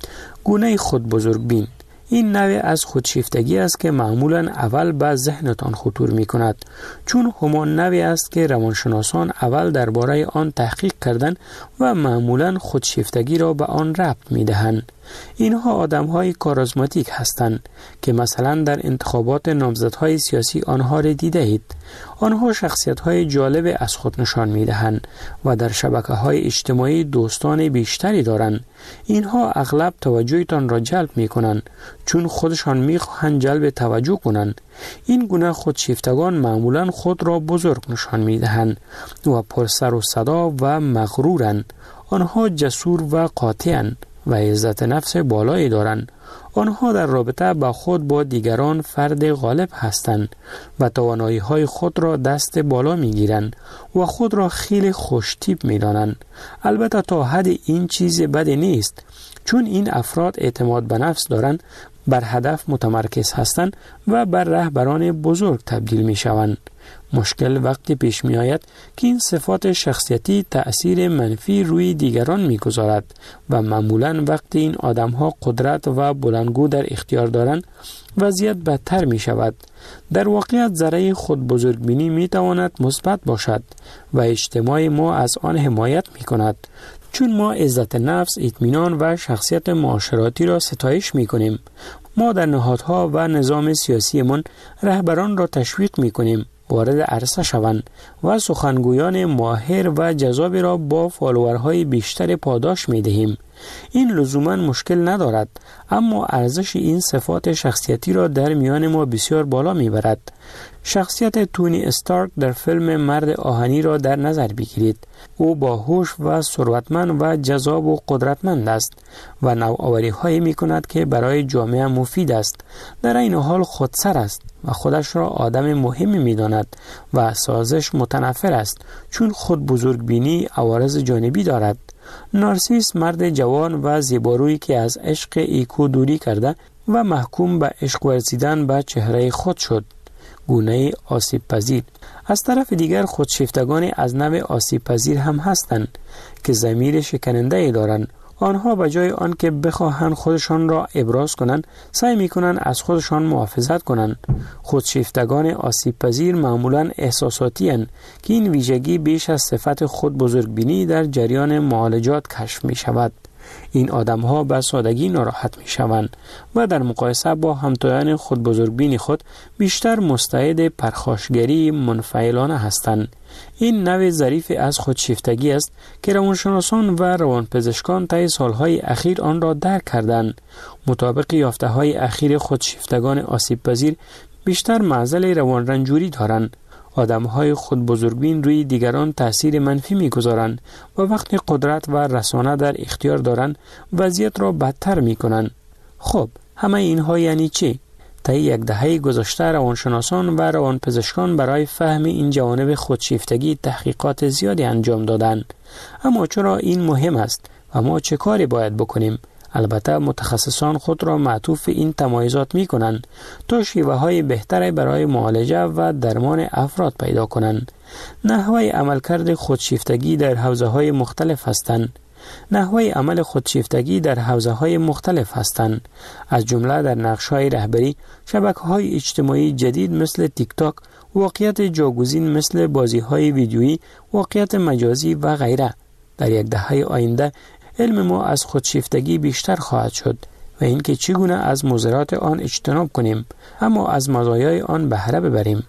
گونه خود بزرگبین این نوع از خودشیفتگی است که معمولاً اول به ذهنتان خطور می کند، چون همان نوعی است که روانشناسان اول درباره آن تحقیق کردند و معمولاً خودشیفتگی را به آن ربط می دهند. اینها آدم‌های کاریزماتیک هستند که مثلا در انتخابات نامزدهای سیاسی آنها را دیده اید. آنها شخصیت‌های جالب از خود نشان می‌دهند و در شبکه‌های اجتماعی دوستان بیشتری دارند. اینها اغلب توجهتان را جلب می‌کنند چون خودشان می‌خواهند جلب توجه کنند. این گونه خودشیفتگان معمولاً خود را بزرگ نشان می‌دهند و پرسر و صدا و مغرورند. آنها جسور و قاطعند و عزت نفس بالایی دارند. آنها در رابطه با خود با دیگران فرد غالب هستند و توانایی‌های خود را دست بالا می‌گیرند و خود را خیلی خوش‌تیپ می‌دانند. البته تا حد این چیز بدی نیست، چون این افراد اعتماد به نفس دارند، بر هدف متمرکز هستند و بر رهبران بزرگ تبدیل می‌شوند. مشکل وقتی پیش می آید که این صفات شخصیتی تأثیر منفی روی دیگران می گذارد و معمولاً وقتی این آدم‌ها قدرت و بلندگو در اختیار دارند وضعیت بدتر می شود. در واقعیت ذره خود بزرگبینی می تواند مثبت باشد و اجتماع ما از آن حمایت می کند، چون ما عزت نفس، اطمینان و شخصیت معاشراتی را ستایش می کنیم. ما در نهادها و نظام سیاسی من رهبران را تشویق می کنیم وارد عرصه شوند و سخنگویان ماهر و جذابی را با فالوورهای بیشتر پاداش می دهیم. این لزوما مشکل ندارد، اما ارزش این صفات شخصیتی را در میان ما بسیار بالا میبرد. شخصیت تونی استارک در فیلم مرد آهنی را در نظر بگیرید. او با هوش و ثروتمند و جذاب و قدرتمند است و نوآوری هایی می کند که برای جامعه مفید است. در این حال خودسر است و خودش را آدم مهمی می داند و سازش متنفر است، چون خود بزرگبینی عوارض جانبی دارد. نارسیس مرد جوان و زیبارویی که از عشق ایکو دوری کرده و محکوم به عشق ورزیدن به چهره خود شد، گونه آسیب پذیر. از طرف دیگر خودشیفتگان از نوع آسیب پذیر هم هستند که ضمیر شکننده ای دارند. آنها به جای آن که بخواهند خودشان را ابراز کنند، سعی می‌کنند از خودشان محافظت کنند. خودشیفتگان آسیب پذیر معمولاً احساساتی اند که این ویژگی بیش از صفت خود بزرگبینی در جریان معالجات کشف می شود. این آدم‌ها به سادگی ناراحت می‌شوند و در مقایسه با همتایان خود بزرگبین خود بیشتر مستعد پرخاشگری منفعلانه هستند. این نوع ظریف از خودشیفتگی است که روانشناسان و روانپزشکان طی سالهای اخیر آن را درک کردند. مطابق یافته‌های اخیر خودشیفتگان آسیب‌پذیر بیشتر معضل روانرنجوری دارند. آدم‌های خود بزرگبین روی دیگران تأثیر منفی می‌گذارند و وقتی قدرت و رسانه در اختیار دارند وضعیت را بدتر می‌کنند. خب همه اینها یعنی چی؟ طی یک دهه گذشته روانشناسان و روانپزشکان برای فهم این جوانب خودشیفتگی تحقیقات زیادی انجام دادند. اما چرا این مهم است و ما چه کاری باید بکنیم؟ البته متخصصان خود را معطوف این تمایزات می کنند تا شیوه های بهتری برای معالجه و درمان افراد پیدا کنند. نحوه عملکرد خودشیفتگی در حوزه‌های مختلف هستند. از جمله در نقش‌های رهبری، شبکه‌های اجتماعی جدید مثل تیک تاک، واقعیت جاگزین مثل بازی‌های ویدیویی، واقعیت مجازی و غیره. در یک دهه آینده علم ما از خودشیفتگی بیشتر خواهد شد و اینکه چگونه از مضرات آن اجتناب کنیم اما از مزایای آن بهره ببریم.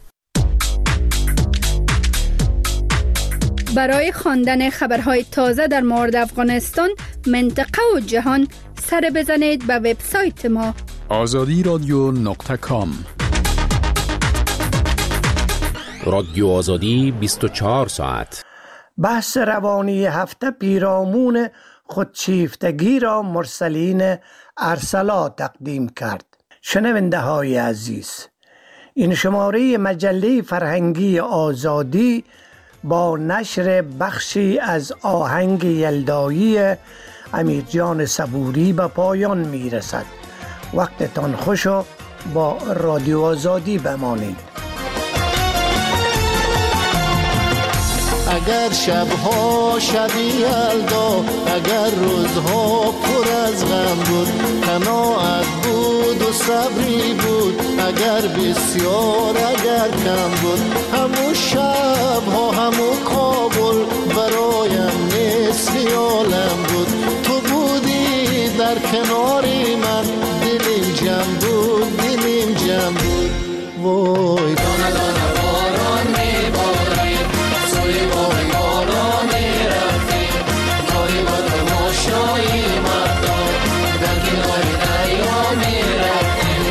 برای خواندن خبرهای تازه در مورد افغانستان، منطقه و جهان سر بزنید به وبسایت ما azadiradio.com. رادیو آزادی 24 ساعت. بحث روانی هفته پیرامون خودشیفتگی را مرسلین ارسلا تقدیم کرد. شنونده های عزیز، این شماره مجله فرهنگی آزادی با نشر بخشی از آهنگ یلدایی امیرجان صبوری به پایان می رسد. وقتتان خوش و با رادیو آزادی بمانید. اگر شبها شبی یلدا، اگر روزها پر از غم بود، قناعت بود و صبری بود، اگر بسیار اگر کم بود، همون شبها همون کابل برایم نصف عالم بود. تو بودی در کناری من، دلیم جمع بود، دلیم جمع بود. وای دانه دانه باران میبارید، سوی بای بالا میرفتیم، کاری با تماشایی مردم در کنار دریا میرفتیم.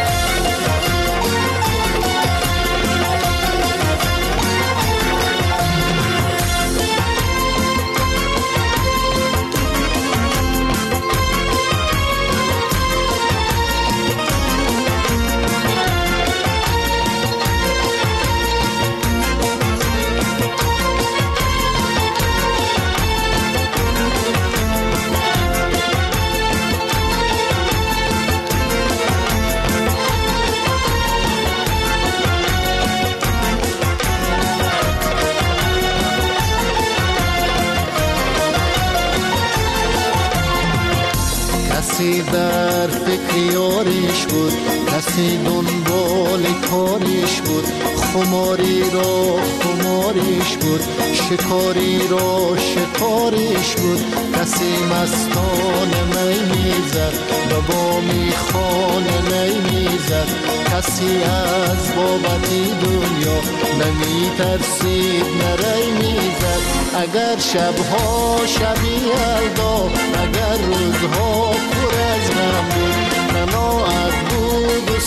کسی در فکر یاریش بود، کسی دنبال کاریش بود، خماری را خماریش بود، شکاری را شکاریش بود. کسی مستانه می میزد و با میخانه نی میزد، کسی از بابتی دنیا نمی ترسید نری میزد. اگر شبها شبی یلدا، اگر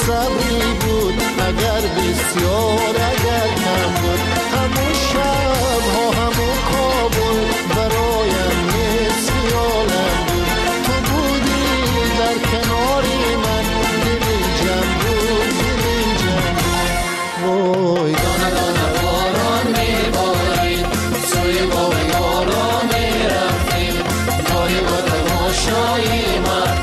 صبری بود اگر بسیار اگر کم بود. همون شب ها همون کابل برایم نیست خیالم بود. تو بودی در کناری من دلی جم بود دلی جم وای دانه دانه باران میبارید سوی باغ یارا میرفتیم گاهی با تماشای من